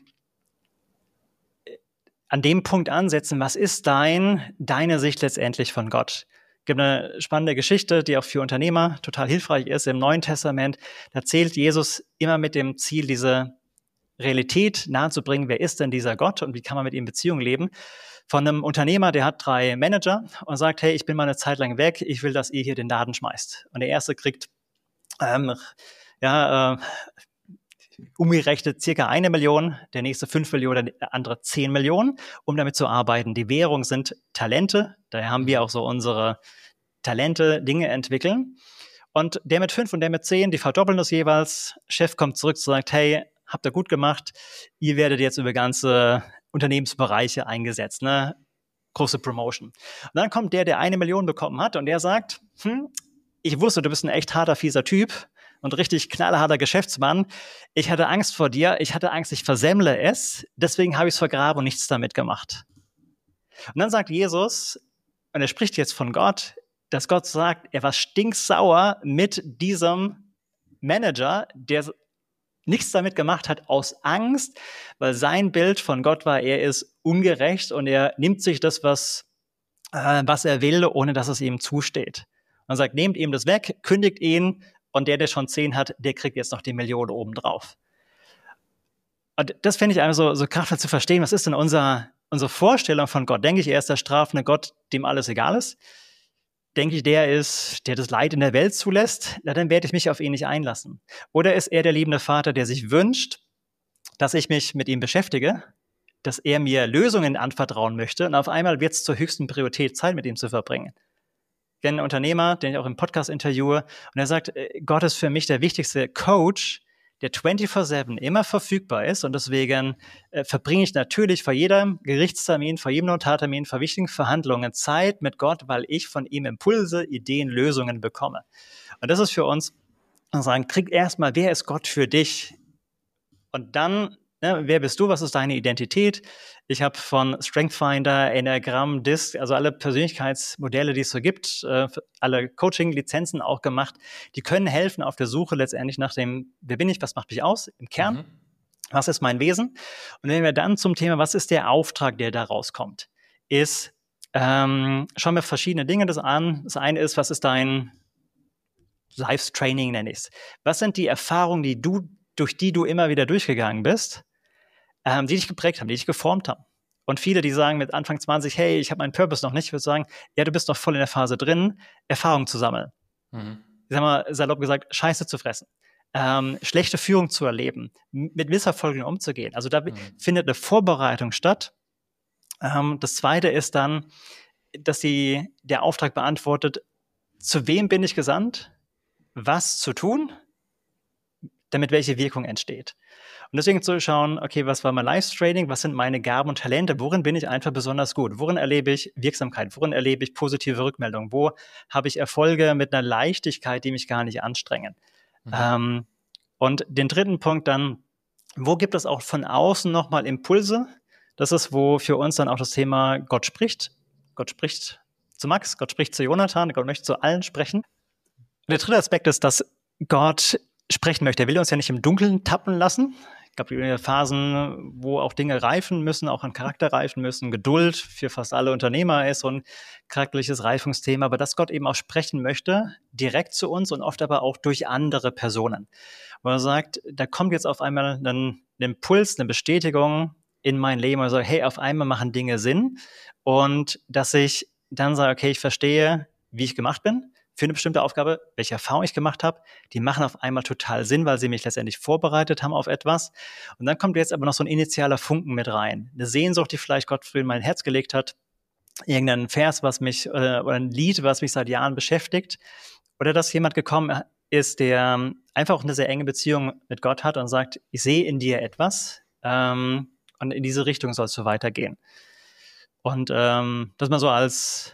dem Punkt ansetzen, was ist deine Sicht letztendlich von Gott? Es gibt eine spannende Geschichte, die auch für Unternehmer total hilfreich ist. Im Neuen Testament, da zählt Jesus immer mit dem Ziel, diese Realität nahezubringen. Wer ist denn dieser Gott und wie kann man mit ihm in Beziehung leben? Von einem Unternehmer, der hat 3 Manager und sagt, hey, ich bin mal eine Zeit lang weg, ich will, dass ihr hier den Laden schmeißt. Und der erste kriegt umgerechnet circa 1 Million, der nächste 5 Millionen, der andere 10 Millionen, um damit zu arbeiten. Die Währung sind Talente, daher haben wir auch so unsere Talente, Dinge entwickeln. Und der mit 5 und der mit 10, die verdoppeln das jeweils. Chef kommt zurück und sagt, hey, habt ihr gut gemacht, ihr werdet jetzt über ganze Unternehmensbereiche eingesetzt, ne? Große Promotion. Und dann kommt der 1 Million bekommen hat und der sagt, ich wusste, du bist ein echt harter, fieser Typ und richtig knallharter Geschäftsmann. Ich hatte Angst vor dir, ich hatte Angst, ich versemmle es, deswegen habe ich es vergraben und nichts damit gemacht. Und dann sagt Jesus, und er spricht jetzt von Gott, dass Gott sagt, er war stinksauer mit diesem Manager, der nichts damit gemacht hat aus Angst, weil sein Bild von Gott war, er ist ungerecht und er nimmt sich das, was er will, ohne dass es ihm zusteht. Man sagt, nehmt ihm das weg, kündigt ihn und der schon 10 hat, der kriegt jetzt noch die Million obendrauf. Und das finde ich einfach so kraftvoll zu verstehen. Was ist denn unsere Vorstellung von Gott? Denke ich, er ist der strafende Gott, dem alles egal ist? Denke ich, der das Leid in der Welt zulässt, na, dann werde ich mich auf ihn nicht einlassen. Oder ist er der liebende Vater, der sich wünscht, dass ich mich mit ihm beschäftige, dass er mir Lösungen anvertrauen möchte und auf einmal wird es zur höchsten Priorität, Zeit mit ihm zu verbringen. Ich kenne einen Unternehmer, den ich auch im Podcast interviewe, und er sagt, Gott ist für mich der wichtigste Coach, der 24/7 immer verfügbar ist und deswegen verbringe ich natürlich vor jedem Gerichtstermin, vor jedem Notartermin, vor wichtigen Verhandlungen Zeit mit Gott, weil ich von ihm Impulse, Ideen, Lösungen bekomme. Und das ist für uns, sagen, krieg erstmal, wer ist Gott für dich? Und dann, wer bist du? Was ist deine Identität? Ich habe von StrengthsFinder, Enneagramm, DISC, also alle Persönlichkeitsmodelle, die es so gibt, alle Coaching-Lizenzen auch gemacht. Die können helfen auf der Suche letztendlich nach dem, wer bin ich, was macht mich aus im Kern? Was ist mein Wesen? Und wenn wir dann zum Thema, was ist der Auftrag, der da rauskommt, ist, schauen wir verschiedene Dinge das an. Das eine ist, was ist dein Life-Training, nenne ich es. Was sind die Erfahrungen, durch die du immer wieder durchgegangen bist, die dich geprägt haben, die dich geformt haben? Und viele, die sagen mit Anfang 20, hey, ich habe meinen Purpose noch nicht, würde sagen, ja, du bist noch voll in der Phase drin, Erfahrungen zu sammeln. Ich sag mal, salopp gesagt, Scheiße zu fressen, schlechte Führung zu erleben, mit Misserfolgen umzugehen. Also da findet eine Vorbereitung statt. Das Zweite ist dann, dass der Auftrag beantwortet, zu wem bin ich gesandt, was zu tun, damit welche Wirkung entsteht. Und deswegen zu schauen, okay, was war mein Live-Training, was sind meine Gaben und Talente, worin bin ich einfach besonders gut, worin erlebe ich Wirksamkeit, worin erlebe ich positive Rückmeldungen, wo habe ich Erfolge mit einer Leichtigkeit, die mich gar nicht anstrengen. Und den dritten Punkt dann, wo gibt es auch von außen nochmal Impulse? Das ist, wo für uns dann auch das Thema Gott spricht. Gott spricht zu Max, Gott spricht zu Jonathan, Gott möchte zu allen sprechen. Der dritte Aspekt ist, dass Gott sprechen möchte. Er will uns ja nicht im Dunkeln tappen lassen. Ich glaube, in Phasen, wo auch Dinge reifen müssen, auch an Charakter reifen müssen, Geduld für fast alle Unternehmer ist so ein charakterliches Reifungsthema, aber dass Gott eben auch sprechen möchte, direkt zu uns und oft aber auch durch andere Personen. Wo er sagt, da kommt jetzt auf einmal ein Impuls, eine Bestätigung in mein Leben, und sagt, hey, auf einmal machen Dinge Sinn und dass ich dann sage, okay, ich verstehe, wie ich gemacht bin, für eine bestimmte Aufgabe, welche Erfahrung ich gemacht habe, die machen auf einmal total Sinn, weil sie mich letztendlich vorbereitet haben auf etwas. Und dann kommt jetzt aber noch so ein initialer Funken mit rein. Eine Sehnsucht, die vielleicht Gott früher in mein Herz gelegt hat, irgendein Vers, was mich, oder ein Lied, was mich seit Jahren beschäftigt. Oder dass jemand gekommen ist, der einfach auch eine sehr enge Beziehung mit Gott hat und sagt, ich sehe in dir etwas, und in diese Richtung sollst du weitergehen. Und das mal so als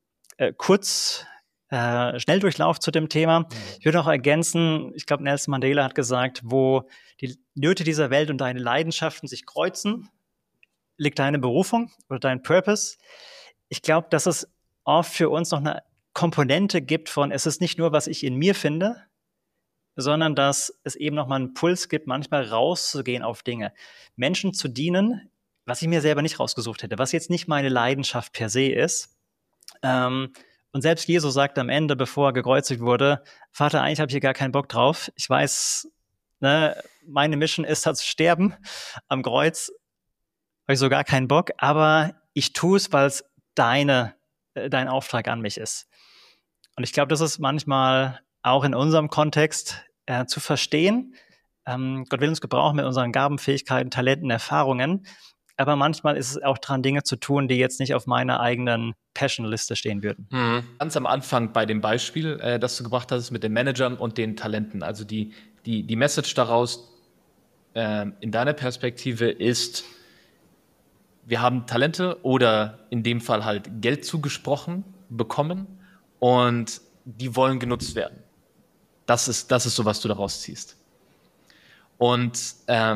Schnelldurchlauf zu dem Thema. Ich würde auch ergänzen, ich glaube, Nelson Mandela hat gesagt, wo die Nöte dieser Welt und deine Leidenschaften sich kreuzen, liegt deine Berufung oder dein Purpose. Ich glaube, dass es oft für uns noch eine Komponente gibt von, es ist nicht nur, was ich in mir finde, sondern dass es eben noch mal einen Puls gibt, manchmal rauszugehen auf Dinge, Menschen zu dienen, was ich mir selber nicht rausgesucht hätte, was jetzt nicht meine Leidenschaft per se ist. Und selbst Jesus sagt am Ende, bevor er gekreuzigt wurde, Vater, eigentlich habe ich hier gar keinen Bock drauf. Ich weiß, meine Mission ist das Sterben am Kreuz. Habe ich so gar keinen Bock, aber ich tue es, weil es dein Auftrag an mich ist. Und ich glaube, das ist manchmal auch in unserem Kontext zu verstehen. Gott will uns gebrauchen mit unseren Gaben, Fähigkeiten, Talenten, Erfahrungen. Aber manchmal ist es auch dran, Dinge zu tun, die jetzt nicht auf meiner eigenen Passion-Liste stehen würden.
Ganz am Anfang bei dem Beispiel, das du gebracht hast mit den Managern und den Talenten. Also die Message daraus in deiner Perspektive ist, wir haben Talente oder in dem Fall halt Geld zugesprochen bekommen und die wollen genutzt werden. Das ist so, was du daraus ziehst. Und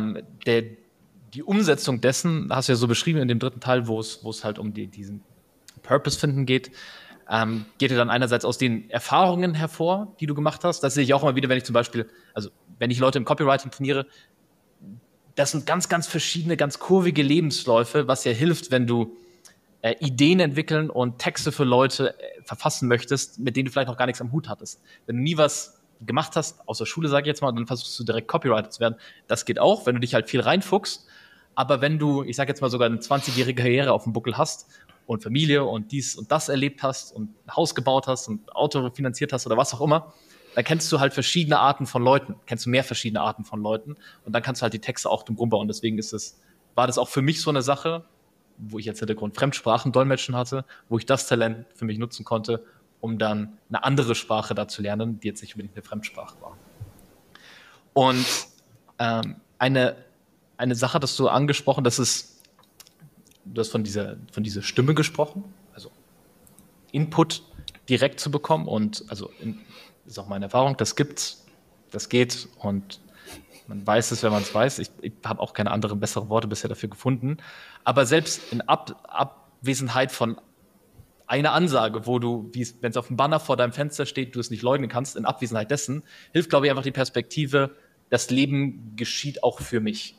die Umsetzung dessen hast du ja so beschrieben in dem dritten Teil, wo es halt um diesen Purpose finden geht ja dann einerseits aus den Erfahrungen hervor, die du gemacht hast. Das sehe ich auch immer wieder, wenn ich zum Beispiel, also wenn ich Leute im Copywriting trainiere, das sind ganz, ganz verschiedene, ganz kurvige Lebensläufe, was ja hilft, wenn du Ideen entwickeln und Texte für Leute verfassen möchtest, mit denen du vielleicht noch gar nichts am Hut hattest. Wenn du nie was gemacht hast, aus der Schule, sage ich jetzt mal, und dann versuchst du direkt Copywriter zu werden, das geht auch, wenn du dich halt viel reinfuchst. Aber wenn du, ich sage jetzt mal, sogar eine 20-jährige Karriere auf dem Buckel hast und Familie und dies und das erlebt hast und ein Haus gebaut hast und ein Auto finanziert hast oder was auch immer, dann kennst du halt verschiedene Arten von Leuten, kennst du mehr verschiedene Arten von Leuten und dann kannst du halt die Texte auch drum bauen. Deswegen war das auch für mich so eine Sache, wo ich jetzt Hintergrund Fremdsprachen dolmetschen hatte, wo ich das Talent für mich nutzen konnte, um dann eine andere Sprache da zu lernen, die jetzt nicht unbedingt eine Fremdsprache war. Und Eine Sache, dass du angesprochen, du hast von dieser Stimme gesprochen, also Input direkt zu bekommen und also ist auch meine Erfahrung, das gibt's, das geht und man weiß es, wenn man es weiß. Ich habe auch keine anderen besseren Worte bisher dafür gefunden. Aber selbst in Abwesenheit von einer Ansage, wo du, wenn es auf dem Banner vor deinem Fenster steht, du es nicht leugnen kannst, in Abwesenheit dessen, hilft, glaube ich, einfach die Perspektive, das Leben geschieht auch für mich.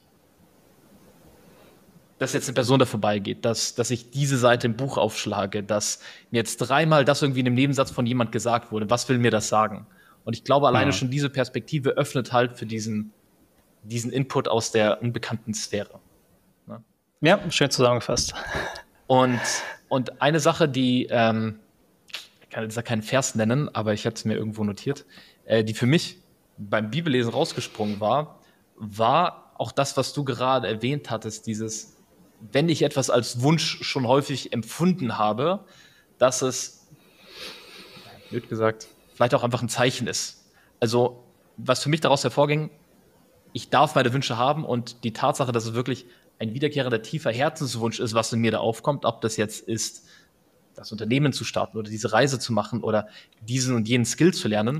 Dass jetzt eine Person da vorbeigeht, dass ich diese Seite im Buch aufschlage, dass mir jetzt 3-mal das irgendwie in einem Nebensatz von jemand gesagt wurde. Was will mir das sagen? Und ich glaube, alleine schon diese Perspektive öffnet halt für diesen Input aus der unbekannten Sphäre. Ne?
Ja, schön zusammengefasst.
Und eine Sache, die, ich kann jetzt keinen Vers nennen, aber ich habe es mir irgendwo notiert, die für mich beim Bibellesen rausgesprungen war auch das, was du gerade erwähnt hattest, dieses, wenn ich etwas als Wunsch schon häufig empfunden habe, dass es, blöd gesagt, vielleicht auch einfach ein Zeichen ist. Also, was für mich daraus hervorging, ich darf meine Wünsche haben und die Tatsache, dass es wirklich ein wiederkehrender, tiefer Herzenswunsch ist, was in mir da aufkommt, ob das jetzt ist, das Unternehmen zu starten oder diese Reise zu machen oder diesen und jenen Skill zu lernen,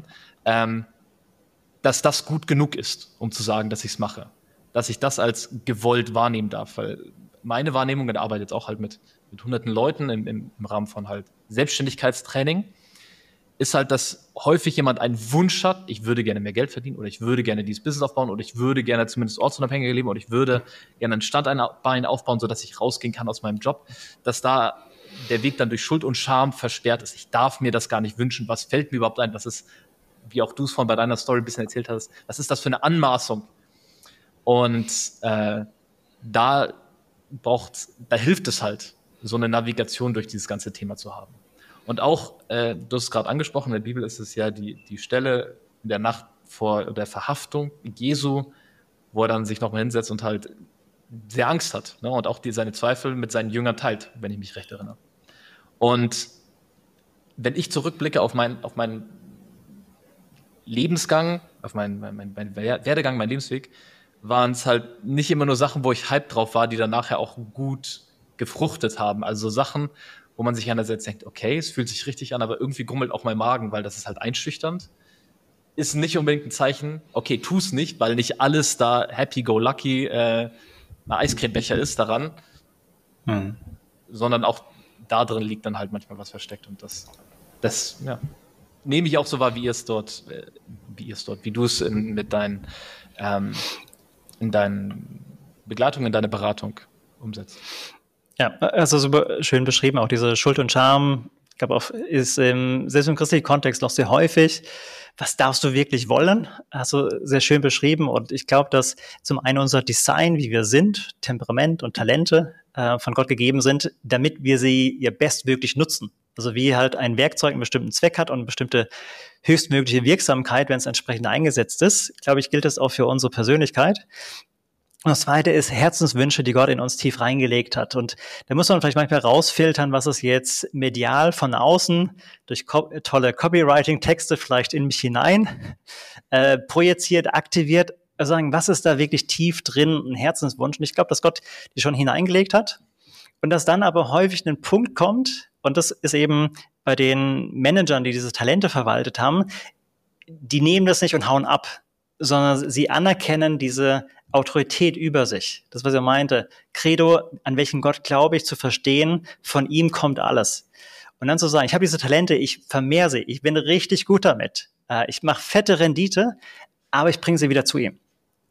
dass das gut genug ist, um zu sagen, dass ich es mache. Dass ich das als gewollt wahrnehmen darf, weil meine Wahrnehmung, ich arbeite jetzt auch halt mit hunderten Leuten im Rahmen von halt Selbstständigkeitstraining, ist halt, dass häufig jemand einen Wunsch hat, ich würde gerne mehr Geld verdienen oder ich würde gerne dieses Business aufbauen oder ich würde gerne zumindest ortsunabhängiger leben oder ich würde gerne ein Standbein aufbauen, sodass ich rausgehen kann aus meinem Job, dass da der Weg dann durch Schuld und Scham versperrt ist. Ich darf mir das gar nicht wünschen. Was fällt mir überhaupt ein? Was ist, wie auch du es vorhin bei deiner Story ein bisschen erzählt hast, was ist das für eine Anmaßung? Und da hilft es halt, so eine Navigation durch dieses ganze Thema zu haben. Und auch, du hast es gerade angesprochen, in der Bibel ist es ja die Stelle in der Nacht vor der Verhaftung Jesu, wo er dann sich nochmal hinsetzt und halt sehr Angst hat, ne? Und auch seine Zweifel mit seinen Jüngern teilt, wenn ich mich recht erinnere. Und wenn ich zurückblicke auf meinen Lebensgang, auf meinen Werdegang, meinen Lebensweg, waren es halt nicht immer nur Sachen, wo ich hyped drauf war, die dann nachher auch gut gefruchtet haben. Also Sachen, wo man sich einerseits denkt, okay, es fühlt sich richtig an, aber irgendwie grummelt auch mein Magen, weil das ist halt einschüchternd. Ist nicht unbedingt ein Zeichen, okay, tu's nicht, weil nicht alles da happy-go-lucky ein Eiscremebecher ist daran, sondern auch da drin liegt dann halt manchmal was versteckt und das nehme ich auch so wahr, wie du es in deinen Begleitungen, in deine Beratung umsetzt.
Ja, also super schön beschrieben, auch diese Schuld und Scham, ich glaube auch, ist selbst im christlichen Kontext noch sehr häufig. Was darfst du wirklich wollen? Hast du sehr schön beschrieben und ich glaube, dass zum einen unser Design, wie wir sind, Temperament und Talente von Gott gegeben sind, damit wir sie ihr bestmöglich nutzen. Also wie halt ein Werkzeug einen bestimmten Zweck hat und eine bestimmte höchstmögliche Wirksamkeit, wenn es entsprechend eingesetzt ist, glaube ich, gilt das auch für unsere Persönlichkeit. Und das Zweite ist Herzenswünsche, die Gott in uns tief reingelegt hat. Und da muss man vielleicht manchmal rausfiltern, was ist jetzt medial von außen durch tolle Copywriting-Texte vielleicht in mich hinein projiziert, aktiviert. Also sagen, was ist da wirklich tief drin, ein Herzenswunsch? Und ich glaube, dass Gott die schon hineingelegt hat. Und dass dann aber häufig ein Punkt kommt, und das ist eben bei den Managern, die diese Talente verwaltet haben, die nehmen das nicht und hauen ab, sondern sie anerkennen diese Autorität über sich. Das, was er meinte, Credo, an welchen Gott glaube ich, zu verstehen, von ihm kommt alles. Und dann zu sagen, ich habe diese Talente, ich vermehre sie, ich bin richtig gut damit, ich mache fette Rendite, aber ich bringe sie wieder zu ihm.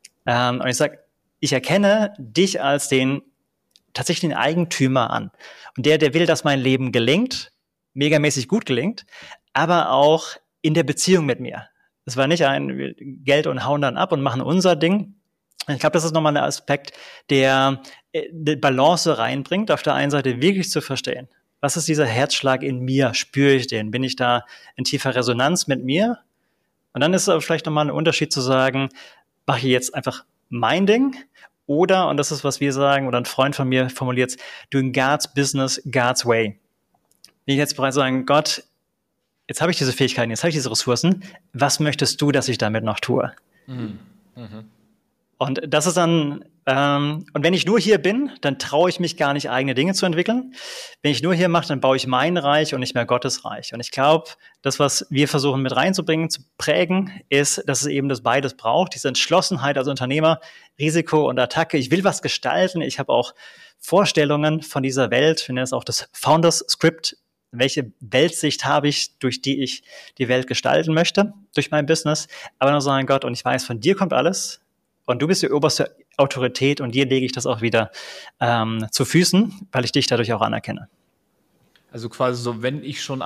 Und ich sage, ich erkenne dich als tatsächlich den Eigentümer an. Und der will, dass mein Leben gelingt, megamäßig gut gelingt, aber auch in der Beziehung mit mir. Es war nicht ein Geld und hauen dann ab und machen unser Ding. Ich glaube, das ist nochmal ein Aspekt, der die Balance reinbringt, auf der einen Seite wirklich zu verstehen. Was ist dieser Herzschlag in mir? Spüre ich den? Bin ich da in tiefer Resonanz mit mir? Und dann ist es vielleicht nochmal ein Unterschied zu sagen, mache ich jetzt einfach mein Ding? Oder, und das ist, was wir sagen, oder ein Freund von mir formuliert es, doing God's business, God's way. Bin ich jetzt bereit zu sagen, Gott, jetzt habe ich diese Fähigkeiten, jetzt habe ich diese Ressourcen, was möchtest du, dass ich damit noch tue?
Mhm. Mhm.
Und das ist dann, und wenn ich nur hier bin, dann traue ich mich gar nicht, eigene Dinge zu entwickeln. Wenn ich nur hier mache, dann baue ich mein Reich und nicht mehr Gottes Reich. Und ich glaube, das, was wir versuchen mit reinzubringen, zu prägen, ist, dass es eben das beides braucht. Diese Entschlossenheit als Unternehmer, Risiko und Attacke. Ich will was gestalten. Ich habe auch Vorstellungen von dieser Welt. Ich nenne es auch das Founders Script. Welche Weltsicht habe ich, durch die ich die Welt gestalten möchte, durch mein Business. Aber nur sagen, Gott, und ich weiß, von dir kommt alles. Und du bist die oberste Autorität und dir lege ich das auch wieder zu Füßen, weil ich dich dadurch auch anerkenne.
Also quasi so, wenn ich schon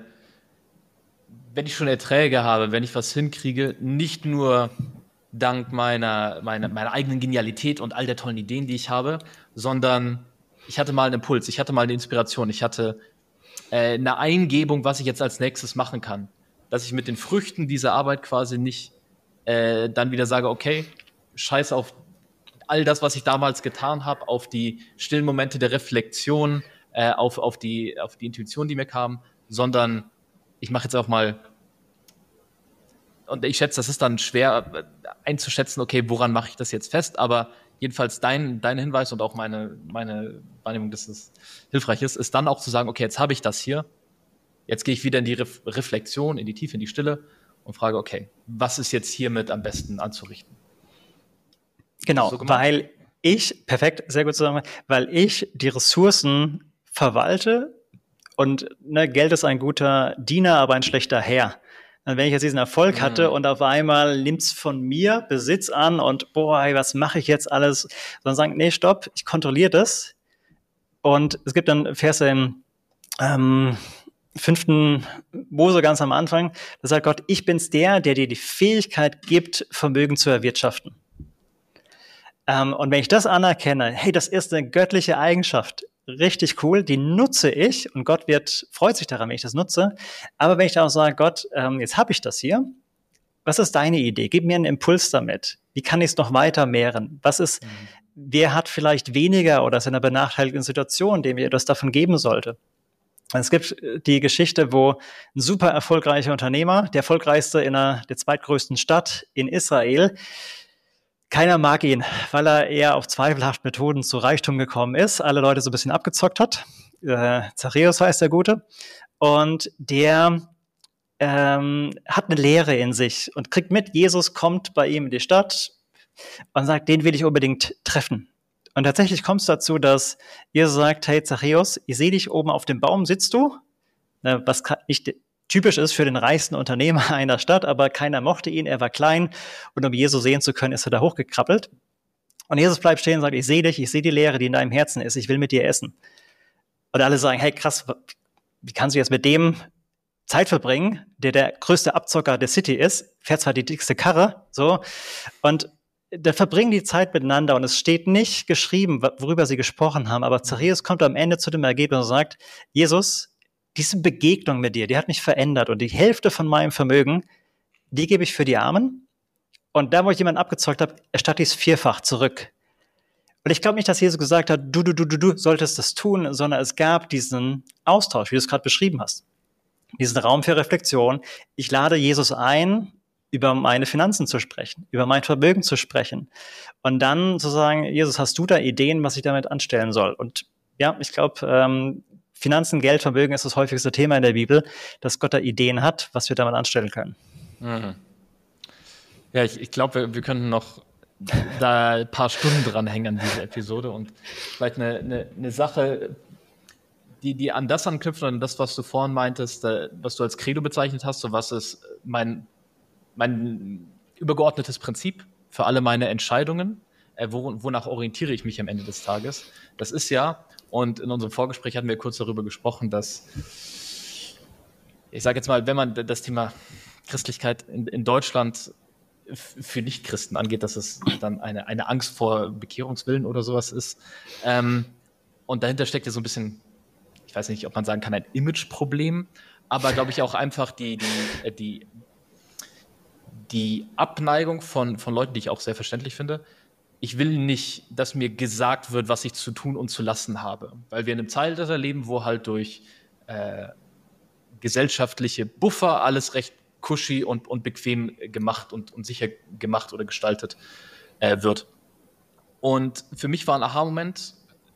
Erträge habe, wenn ich was hinkriege, nicht nur dank meiner eigenen Genialität und all der tollen Ideen, die ich habe, sondern ich hatte mal einen Impuls, ich hatte mal eine Inspiration, ich hatte eine Eingebung, was ich jetzt als nächstes machen kann. Dass ich mit den Früchten dieser Arbeit quasi nicht dann wieder sage, okay, scheiß auf all das, was ich damals getan habe, auf die stillen Momente der Reflexion, auf die Intuition, die mir kam, sondern ich mache jetzt auch mal, und ich schätze, das ist dann schwer einzuschätzen, okay, woran mache ich das jetzt fest, aber jedenfalls dein Hinweis und auch meine Wahrnehmung, dass es hilfreich ist dann auch zu sagen, okay, jetzt habe ich das hier, jetzt gehe ich wieder in die Reflexion, in die Tiefe, in die Stille und frage, okay, was ist jetzt hiermit am besten anzurichten?
Genau, so perfekt, sehr gut zusammen, weil ich die Ressourcen verwalte und Geld ist ein guter Diener, aber ein schlechter Herr. Und wenn ich jetzt diesen Erfolg hatte und auf einmal nimmt's von mir Besitz an und boah, was mache ich jetzt alles? Sondern sagen, nee, stopp, ich kontrolliere das. Und es gibt dann Verse im 5. Mose ganz am Anfang, da sagt Gott, ich bin's der dir die Fähigkeit gibt, Vermögen zu erwirtschaften. Und wenn ich das anerkenne, hey, das ist eine göttliche Eigenschaft, richtig cool, die nutze ich und Gott freut sich daran, wenn ich das nutze. Aber wenn ich dann auch sage, Gott, jetzt habe ich das hier, was ist deine Idee? Gib mir einen Impuls damit. Wie kann ich es noch weiter mehren? Wer hat vielleicht weniger oder ist in einer benachteiligten Situation, dem wir das davon geben sollte? Es gibt die Geschichte, wo ein super erfolgreicher Unternehmer, der erfolgreichste in der zweitgrößten Stadt in Israel, keiner mag ihn, weil er eher auf zweifelhafte Methoden zu Reichtum gekommen ist, alle Leute so ein bisschen abgezockt hat. Zachäus heißt der Gute. Und der hat eine Lehre in sich und kriegt mit, Jesus kommt bei ihm in die Stadt und sagt, den will ich unbedingt treffen. Und tatsächlich kommt es dazu, dass Jesus sagt, hey Zachäus, ich sehe dich oben auf dem Baum, sitzt du? Was nicht typisch ist für den reichsten Unternehmer einer Stadt, aber keiner mochte ihn, er war klein und um Jesus sehen zu können, ist er da hochgekrabbelt. Und Jesus bleibt stehen und sagt, ich sehe dich, ich sehe die Lehre, die in deinem Herzen ist, ich will mit dir essen. Und alle sagen, hey krass, wie kannst du jetzt mit dem Zeit verbringen, der größte Abzocker der City ist, fährt zwar die dickste Karre, so, und da verbringen die Zeit miteinander und es steht nicht geschrieben, worüber sie gesprochen haben, aber Zachäus kommt am Ende zu dem Ergebnis und sagt, Jesus, diese Begegnung mit dir, die hat mich verändert und die Hälfte von meinem Vermögen, die gebe ich für die Armen und da, wo ich jemanden abgezockt habe, erstatte ich es 4-fach zurück. Und ich glaube nicht, dass Jesus gesagt hat, du solltest das tun, sondern es gab diesen Austausch, wie du es gerade beschrieben hast. Diesen Raum für Reflexion. Ich lade Jesus ein, über meine Finanzen zu sprechen, über mein Vermögen zu sprechen. Und dann zu sagen, Jesus, hast du da Ideen, was ich damit anstellen soll? Und ja, ich glaube, Finanzen, Geld, Vermögen ist das häufigste Thema in der Bibel, dass Gott da Ideen hat, was wir damit anstellen können.
Mhm. Ja, ich glaube, wir könnten noch da ein paar Stunden dranhängen an dieser Episode und vielleicht eine Sache, die an das anknüpft und an das, was du vorhin meintest, was du als Credo bezeichnet hast, so was ist mein übergeordnetes Prinzip für alle meine Entscheidungen, wonach orientiere ich mich am Ende des Tages. Das ist ja, und in unserem Vorgespräch hatten wir kurz darüber gesprochen, dass, ich sage jetzt mal, wenn man das Thema Christlichkeit in Deutschland für Nichtchristen angeht, dass es dann eine Angst vor Bekehrungswillen oder sowas ist. Und dahinter steckt ja so ein bisschen, ich weiß nicht, ob man sagen kann, ein Imageproblem, aber glaube ich auch einfach die Abneigung von Leuten, die ich auch sehr verständlich finde. Ich will nicht, dass mir gesagt wird, was ich zu tun und zu lassen habe, weil wir in einem Zeitalter leben, wo halt durch gesellschaftliche Buffer alles recht cushy und bequem gemacht und sicher gemacht oder gestaltet wird. Und für mich war ein Aha-Moment,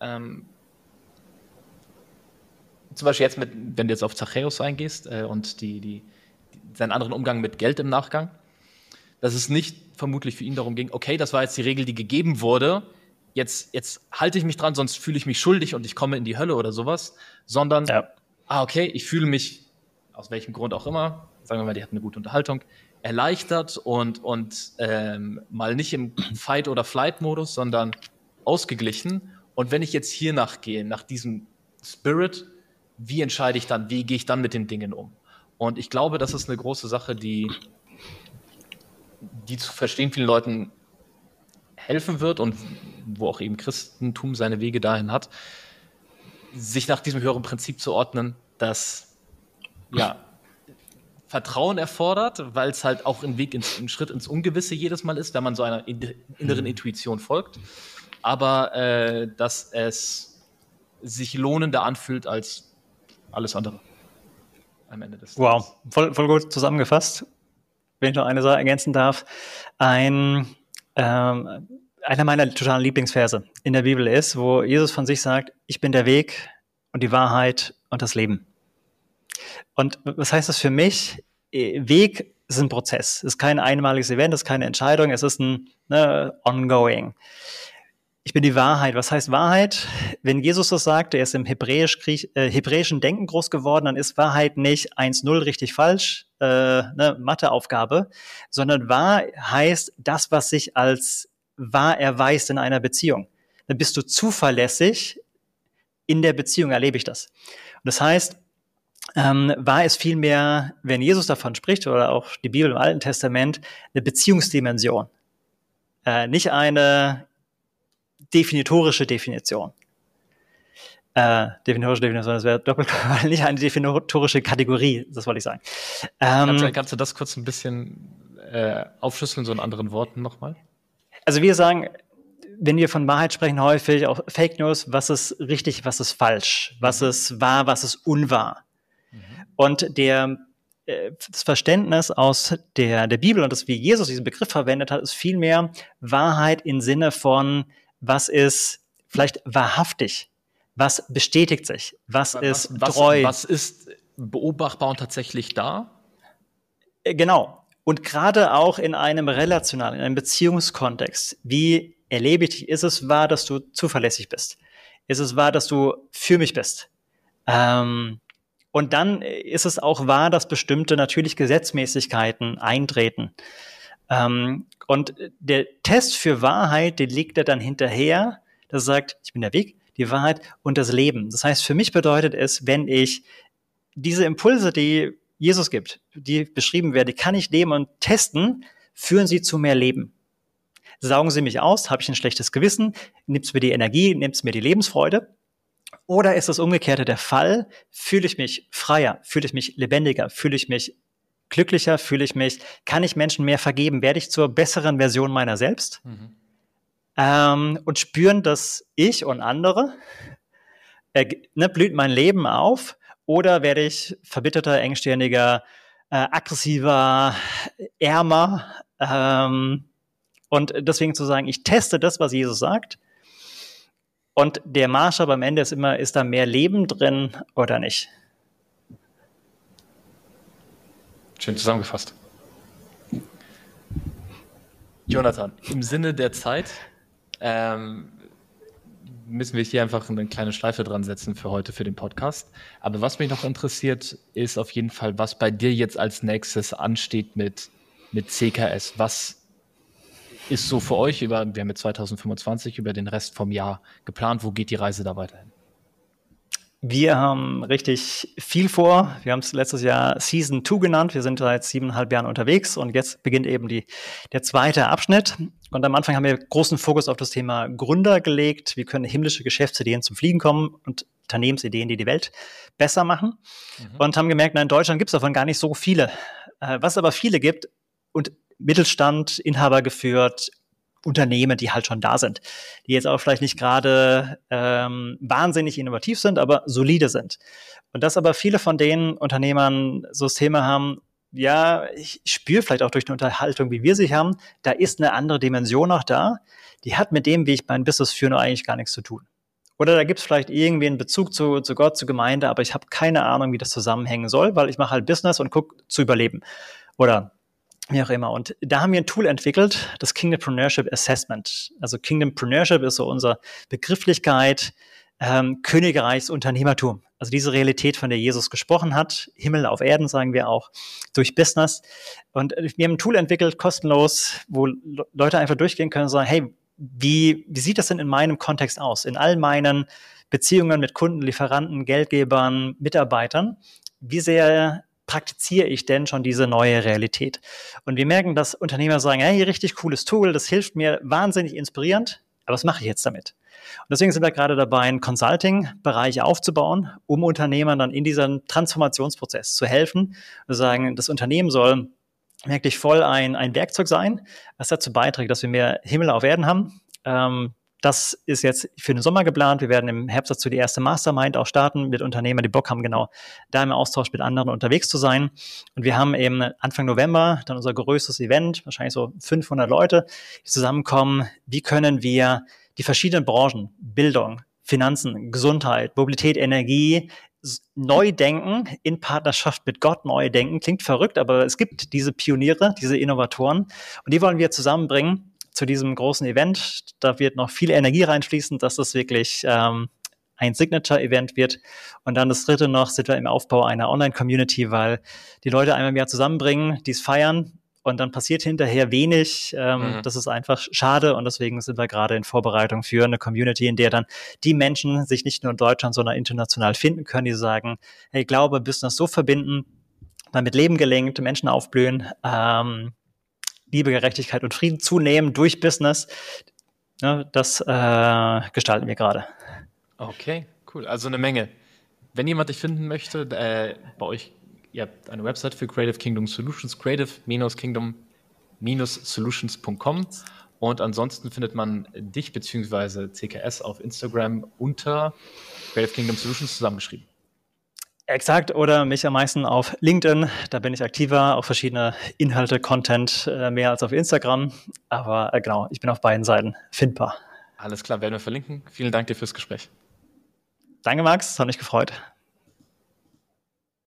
zum Beispiel jetzt wenn du jetzt auf Zachäus eingehst und seinen anderen Umgang mit Geld im Nachgang, dass es nicht vermutlich für ihn darum ging, okay, das war jetzt die Regel, die gegeben wurde, jetzt halte ich mich dran, sonst fühle ich mich schuldig und ich komme in die Hölle oder sowas, sondern, okay, ich fühle mich, aus welchem Grund auch immer, sagen wir mal, die hatten eine gute Unterhaltung, erleichtert und mal nicht im Fight- oder Flight-Modus, sondern ausgeglichen. Und wenn ich jetzt hier nachgehe, nach diesem Spirit, wie entscheide ich dann, wie gehe ich dann mit den Dingen um? Und ich glaube, das ist eine große Sache, die zu verstehen vielen Leuten helfen wird und wo auch eben Christentum seine Wege dahin hat, sich nach diesem höheren Prinzip zu ordnen, das Vertrauen erfordert, weil es halt auch ein Schritt ins Ungewisse jedes Mal ist, wenn man so einer inneren Intuition folgt, aber dass es sich lohnender anfühlt als alles andere am Ende des Tages.
Wow, voll gut zusammengefasst. Wenn ich noch eine Sache ergänzen darf, einer meiner totalen Lieblingsverse in der Bibel ist, wo Jesus von sich sagt, ich bin der Weg und die Wahrheit und das Leben. Und was heißt das für mich? Weg ist ein Prozess, es ist kein einmaliges Event, es ist keine Entscheidung, es ist ein ongoing. Ich bin die Wahrheit. Was heißt Wahrheit? Wenn Jesus das sagt, er ist im hebräischen Denken groß geworden, dann ist Wahrheit nicht 1-0 richtig falsch, Matheaufgabe, sondern wahr heißt das, was sich als wahr erweist in einer Beziehung. Dann bist du zuverlässig in der Beziehung, erlebe ich das. Und das heißt, wahr ist vielmehr, wenn Jesus davon spricht, oder auch die Bibel im Alten Testament, eine Beziehungsdimension. Nicht eine definitorische Definition. Definitorische Definition, das wäre doppelt, nicht eine definitorische Kategorie, das wollte ich sagen.
Kannst du das kurz ein bisschen aufschlüsseln, so in anderen Worten nochmal?
Also wir sagen, wenn wir von Wahrheit sprechen, häufig auch Fake News, was ist richtig, was ist falsch, was ist wahr, was ist unwahr. Und das Verständnis aus der Bibel und das, wie Jesus diesen Begriff verwendet hat, ist vielmehr Wahrheit im Sinne von, was ist vielleicht wahrhaftig, was bestätigt sich, was ist treu.
Was ist beobachtbar und tatsächlich da?
Genau. Und gerade auch in einem relationalen, in einem Beziehungskontext, wie erlebe ich dich? Ist es wahr, dass du zuverlässig bist? Ist es wahr, dass du für mich bist? Und dann ist es auch wahr, dass bestimmte natürlich Gesetzmäßigkeiten eintreten. Und der Test für Wahrheit, den legt er dann hinterher, das sagt, ich bin der Weg, die Wahrheit und das Leben. Das heißt, für mich bedeutet es, wenn ich diese Impulse, die Jesus gibt, die beschrieben werden, die kann ich leben und testen, führen sie zu mehr Leben. Saugen sie mich aus, habe ich ein schlechtes Gewissen, nimmt es mir die Energie, nimmt es mir die Lebensfreude? Oder ist das Umgekehrte der Fall? Fühle ich mich freier, fühle ich mich lebendiger, fühle ich mich glücklicher, kann ich Menschen mehr vergeben, werde ich zur besseren Version meiner selbst? Und spüren, dass ich und andere, blüht mein Leben auf, oder werde ich verbitterter, engstirniger, aggressiver, ärmer? Und deswegen zu sagen, ich teste das, was Jesus sagt. Und der Maßstab am Ende ist immer, ist da mehr Leben drin oder nicht?
Schön zusammengefasst. Jonathan, im Sinne der Zeit müssen wir hier einfach eine kleine Schleife dran setzen für heute, für den Podcast. Aber was mich noch interessiert, ist auf jeden Fall, was bei dir jetzt als nächstes ansteht mit CKS. Was ist so für euch, wir haben jetzt 2025, über den Rest vom Jahr geplant? Wo geht die Reise da weiterhin?
Wir haben richtig viel vor. Wir haben es letztes Jahr Season 2 genannt. Wir sind seit 7,5 Jahren unterwegs und jetzt beginnt eben der zweite Abschnitt. Und am Anfang haben wir großen Fokus auf das Thema Gründer gelegt. Wie können himmlische Geschäftsideen zum Fliegen kommen und Unternehmensideen, die die Welt besser machen. Und haben gemerkt, in Deutschland gibt es davon gar nicht so viele. Was es aber viele gibt und Mittelstand, Inhaber geführt, Unternehmen, die halt schon da sind, die jetzt auch vielleicht nicht gerade wahnsinnig innovativ sind, aber solide sind. Und dass aber viele von den Unternehmern so das Thema haben, ja, ich spüre vielleicht auch durch eine Unterhaltung, wie wir sie haben, da ist eine andere Dimension noch da, die hat mit dem, wie ich mein Business führe, eigentlich gar nichts zu tun. Oder da gibt es vielleicht irgendwie einen Bezug zu Gott, zur Gemeinde, aber ich habe keine Ahnung, wie das zusammenhängen soll, weil ich mache halt Business und gucke zu überleben. Oder wie auch immer. Und da haben wir ein Tool entwickelt, das Kingdompreneurship Assessment. Also Kingdompreneurship ist so unsere Begrifflichkeit, Königreichsunternehmertum. Also diese Realität, von der Jesus gesprochen hat, Himmel auf Erden, sagen wir auch, durch Business. Und wir haben ein Tool entwickelt, kostenlos, wo Leute einfach durchgehen können und sagen, hey, wie sieht das denn in meinem Kontext aus? In all meinen Beziehungen mit Kunden, Lieferanten, Geldgebern, Mitarbeitern, wie sehr praktiziere ich denn schon diese neue Realität? Und wir merken, dass Unternehmer sagen, hey, richtig cooles Tool, das hilft mir wahnsinnig inspirierend, aber was mache ich jetzt damit? Und deswegen sind wir gerade dabei, einen Consulting-Bereich aufzubauen, um Unternehmern dann in diesem Transformationsprozess zu helfen. Wir sagen, das Unternehmen soll wirklich voll ein Werkzeug sein, was dazu beiträgt, dass wir mehr Himmel auf Erden haben. Das ist jetzt für den Sommer geplant. Wir werden im Herbst dazu die erste Mastermind auch starten mit Unternehmern, die Bock haben, genau da im Austausch mit anderen unterwegs zu sein. Und wir haben eben Anfang November dann unser größtes Event, wahrscheinlich so 500 Leute, die zusammenkommen. Wie können wir die verschiedenen Branchen, Bildung, Finanzen, Gesundheit, Mobilität, Energie, neu denken, in Partnerschaft mit Gott neu denken. Klingt verrückt, aber es gibt diese Pioniere, diese Innovatoren und die wollen wir zusammenbringen zu diesem großen Event. Da wird noch viel Energie reinfließen, dass das wirklich ein Signature-Event wird. Und dann das dritte noch, sind wir im Aufbau einer Online-Community, weil die Leute einmal mehr zusammenbringen, die es feiern und dann passiert hinterher wenig. Das ist einfach schade und deswegen sind wir gerade in Vorbereitung für eine Community, in der dann die Menschen sich nicht nur in Deutschland, sondern international finden können, die sagen, hey, Glaube, Business so verbinden, damit Leben gelingt, Menschen aufblühen, Liebe, Gerechtigkeit und Frieden zunehmen durch Business. Ja, das gestalten wir gerade.
Okay, cool. Also eine Menge. Wenn jemand dich finden möchte, bei euch, ihr habt eine Website für Creative Kingdom Solutions, creative-kingdom-solutions.com und ansonsten findet man dich bzw. CKS auf Instagram unter Creative Kingdom Solutions zusammengeschrieben.
Exakt, oder mich am meisten auf LinkedIn, da bin ich aktiver, auf verschiedene Inhalte, Content, mehr als auf Instagram, aber genau, ich bin auf beiden Seiten findbar.
Alles klar, werden wir verlinken. Vielen Dank dir fürs Gespräch.
Danke, Max, hat mich gefreut.